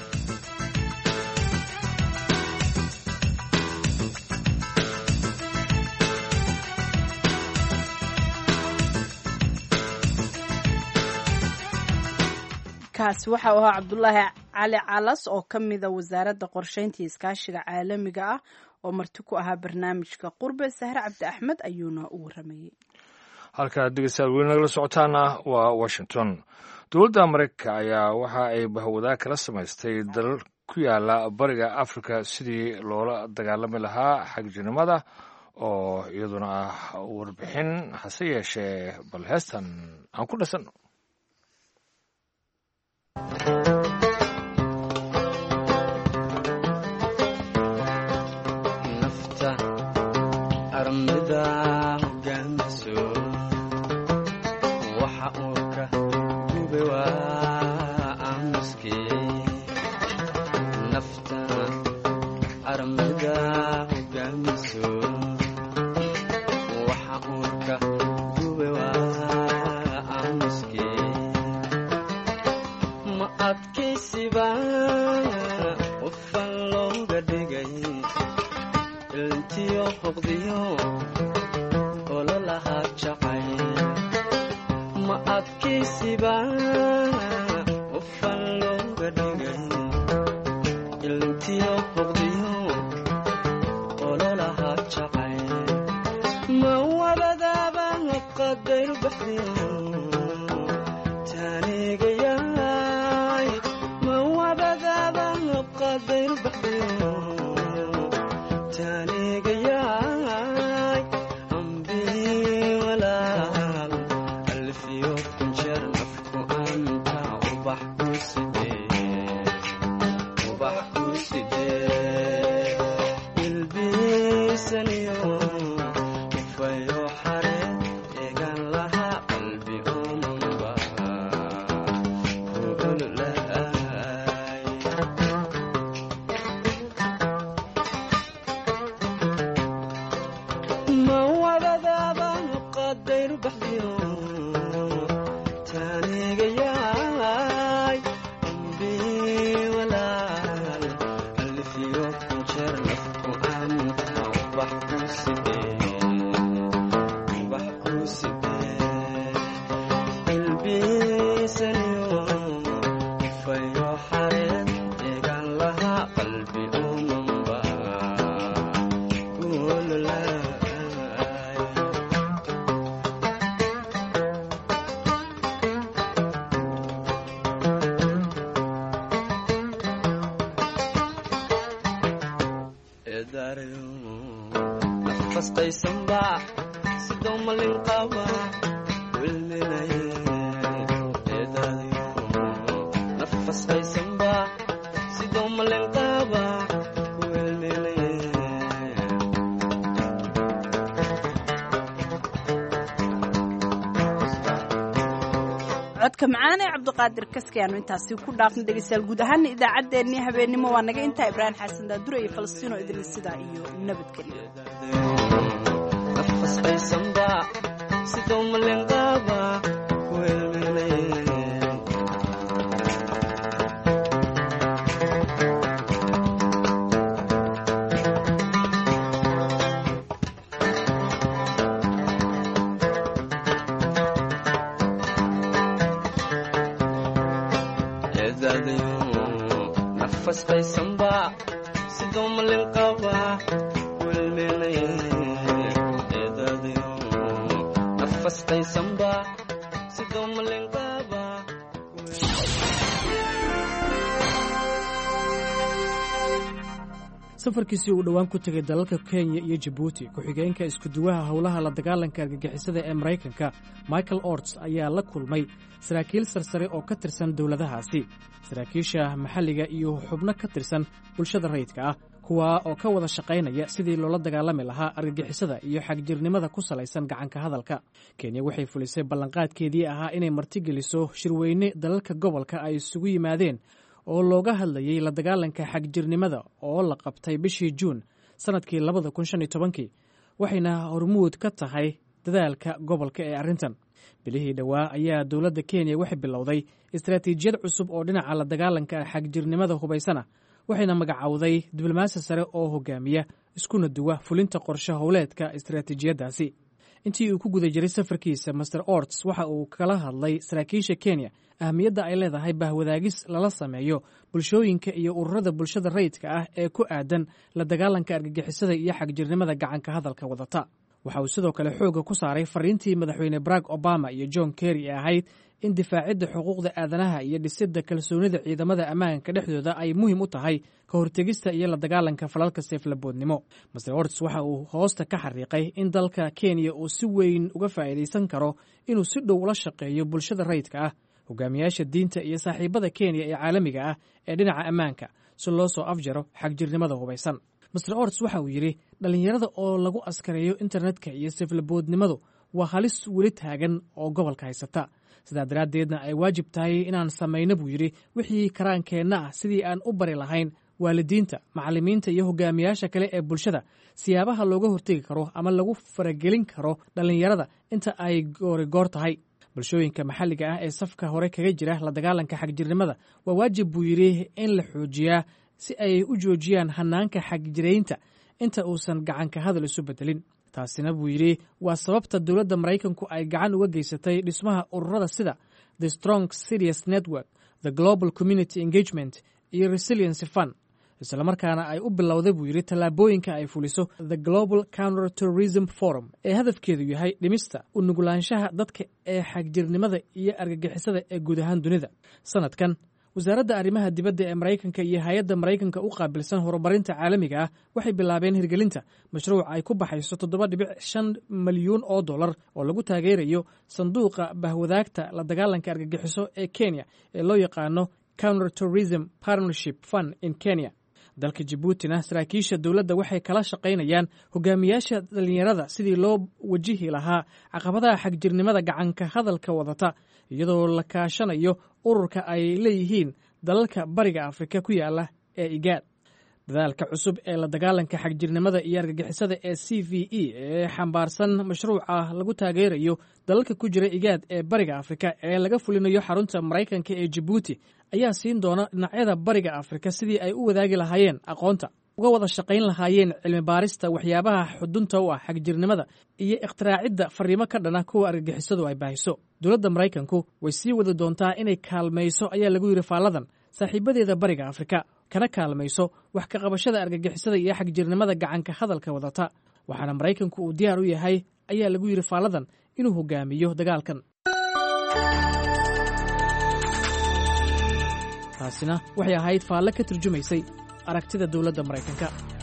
kaasi waxa uu ahaa Cabdullaahi Cali Calas oo ka mid ah wasaaradda qorsheynta iyo iskaashiga caalamiga ah oo marti ku ahaa barnaamijka Qurbe. Sahre Cabdi Axmed ayuuna u waramayay. halka dhegeystayaal weli nagala socotaana waa Washington. dowladda Mareykanka ayaa waxa ay bahwadaa kala samaystay dalal ku yaala bariga Afrika sidii loola dagaalami lahaa xagjirnimada, oo iyaduna ah warbixin. hase yeeshee bal heestan aan ku dhasanno. nafta armida hogaamiso waxa uu ka gubay waa aamuskii. nafta armida hogaamiso waxa uu ka gubay waa aamuskii. ma adkaysiba qofan looga dhigay ilntiyo hoqdiyo ololaha jacay. ma adkaysiba qofan looga dhigay ilntiyo hoqdiyo ololaha jacay. ma wabadaaba qadayr baxdiyo taanigayay. ma wabadaaba qadayr baxdiyo taanigayay. ambi walaal alfiyo kunjeer nafku anta ubax ku sidee ubax ku sidee. ilbiisaniyo ufayo xare eegan laha qalbi omanba kuululaay. ma wabadaaba qadayr baxdiyo taanigayay. ambi walaal alfiyo kunjeer nafku anta ubax ku sidee ubax ku sidee. ilbiisaniyo ufayo xareed eegan laha qalbi omanba kuululaay. nafastaysanba sidoo malin qaba wilminaye eedaadayo codka macaan ee cabdiqaadir kaski aanu intaasi ku dhaafna dhegeystayaal guud ahaana idaacaddeenii habeennimo waa naga intaa ibraahim xasan daadure iyo falastiino idin sidaa iyo nabadgelyo safarkiisii uu dhowaan ku tegay dalalka Kenya iyo Djibouti ku-xigeenka isku-duwaha howlaha la dagaalanka argagixisada ee Maraykanka Michael Orts ayaa la kulmay saraakiil sarsare oo ka tirsan dowladahaasi saraakiisha maxalliga iyo xubno ka tirsan bulshada rayidka ah kuwa oo ka wada shaqaynaya sidii loola dagaalami lahaa argagixisada iyo xagjirnimada ku salaysan gacanka hadalka Kenya waxay fulisay ballanqaadkeedii ahaa inay martigeliso shirweyne dalalka gobolka ay isugu yimaadeen oo looga hadlayay la dagaalanka xagjirnimada oo la qabtay bishii Juun sanadkii labada kun shan iyo tobankii waxayna hormuud ka tahay dadaalka gobolka ee arrintan bilihii dhowaa ayaa dowladda Kenya waxay bilowday istaraatiijiyad cusub oo dhinaca la dagaalanka xagjirnimada hubaysana waxayna magacowday diblomaasi sare oo hogaamiya iskuna duwa fulinta qorshe howleedka istaraatiijiyadaasi intii uu ku guda jiray safarkiisa Master Orts waxa uu kala hadlay saraakiisha Kenya ahmiyadda ay leedahay bahwadaagis lala sameeyo bulshooyinka iyo ururada bulshada rayidka ah ee ku aadan la dagaalanka argagixisada iyo xagjirnimada gacanka hadalka wadata waxa uu sidoo kale xooga ku saaray fariintii madaxweyne Barack Obama iyo John Kerry ee ahayd in difaacidda xuquuqda aadanaha iyo dhisidda kalsoonida ciidamada ammaanka dhexdooda ay muhiim u tahay ka hortegista iyo la dagaalanka falalka seeflaboodnimo Master Orts waxa uu hoosta ka xariiqay in dalka Kenya uu si weyn uga faa'iideysan karo inuu si dhow ula shaqeeyo bulshada rayidka ah hogaamiyaasha diinta iyo saaxiibada Kenya ee caalamiga ah ee dhinaca ammaanka si loo soo afjaro xagjirnimada hubaysan Master Orts waxa uu yiri dhalinyarada oo lagu askareeyo internetka iyo seeflaboodnimadu waa halis weli taagan oo gobolka haysata sidaa daraaddeedna ay waajib tahay inaan samayno buu yidhi wixii karaankeenna ah sidii aan u bari lahayn waalidiinta macallimiinta iyo hogaamiyaasha kale ee bulshada siyaabaha looga hortegi karo ama lagu faragelin karo dhallinyarada inta ay goorigoor tahay bulshooyinka maxalliga ah ee safka hore kaga jira la dagaalanka xagjirnimada waa waajib buu yidhi in la xoojiyaa si ay u joojiyaan hanaanka xagjiraynta inta uusan gacanka hadal isu bedelin taasina buu yidhi waa sababta dowladda Maraykanku ay gacan uga geysatay dhismaha ururada sida The Strong Serious Network, The Global Community Engagement iyo Resilience Fund isla markaana ay u bilowday buu yidhi tallaabooyinka ay fuliso The Global Counter Terrorism Forum ee hadafkeedu yahay dhimista u nugulaanshaha dadka ee xagjirnimada iyo argagixisada ee guud ahaan dunida sanadkan wasaaradda arrimaha dibadda ee Maraykanka iyo hay'adda Maraykanka u qaabilsan horumarinta caalamiga ah waxay bilaabeen hirgelinta mashruuc ay ku baxayso toddoba dhibic shan malyan oo dollar oo lagu taageerayo sanduuqa bahwadaagta la dagaalanka argagixiso ee Kenya ee loo yaqaano Counter Terrorism Partnership Fund in Kenya dalka Djibouti-na saraakiisha dowladda waxay kala shaqaynayaan hogaamiyaasha dhalinyarada sidii loo wajihi lahaa caqabadaha xagjirnimada gacanka hadalka wadata iyadoo la kaashanayo ururka ay leeyihiin dalalka bariga Afrika ku yaala ee IGAD dadaalka cusub ee la dagaalanka xagjirnimada iyo argagixisada ee C V E ee xambaarsan mashruuca lagu taageerayo dalalka ku jira IGAD ee bariga Afrika ee laga fulinayo xarunta Maraykanka ee Djibouti ayaa siin doona dhinacyada bariga Afrika sidii ay u wadaagi lahaayeen aqoonta uga wada shaqayn lahaayeen cilmi baarista waxyaabaha xudunta u ah xagjirnimada iyo ikhtiraacida fariimo ka dhana kuwa argagixisadu ay baahiso dowladda Maraykanku way sii wada doontaa inay kaalmayso ayaa lagu yiri faaladan saaxiibadeeda bariga Afrika kana kaalmayso wax ka qabashada argagixisada iyo xagjirnimada gacanka hadalka wadata waxaana Maraykanku uu diyaar u yahay ayaa lagu yiri faaladan inuu hogaamiyo dagaalkan taasina waxay ahayd faalle ka turjumaysay aragtida dowladda Maraykanka.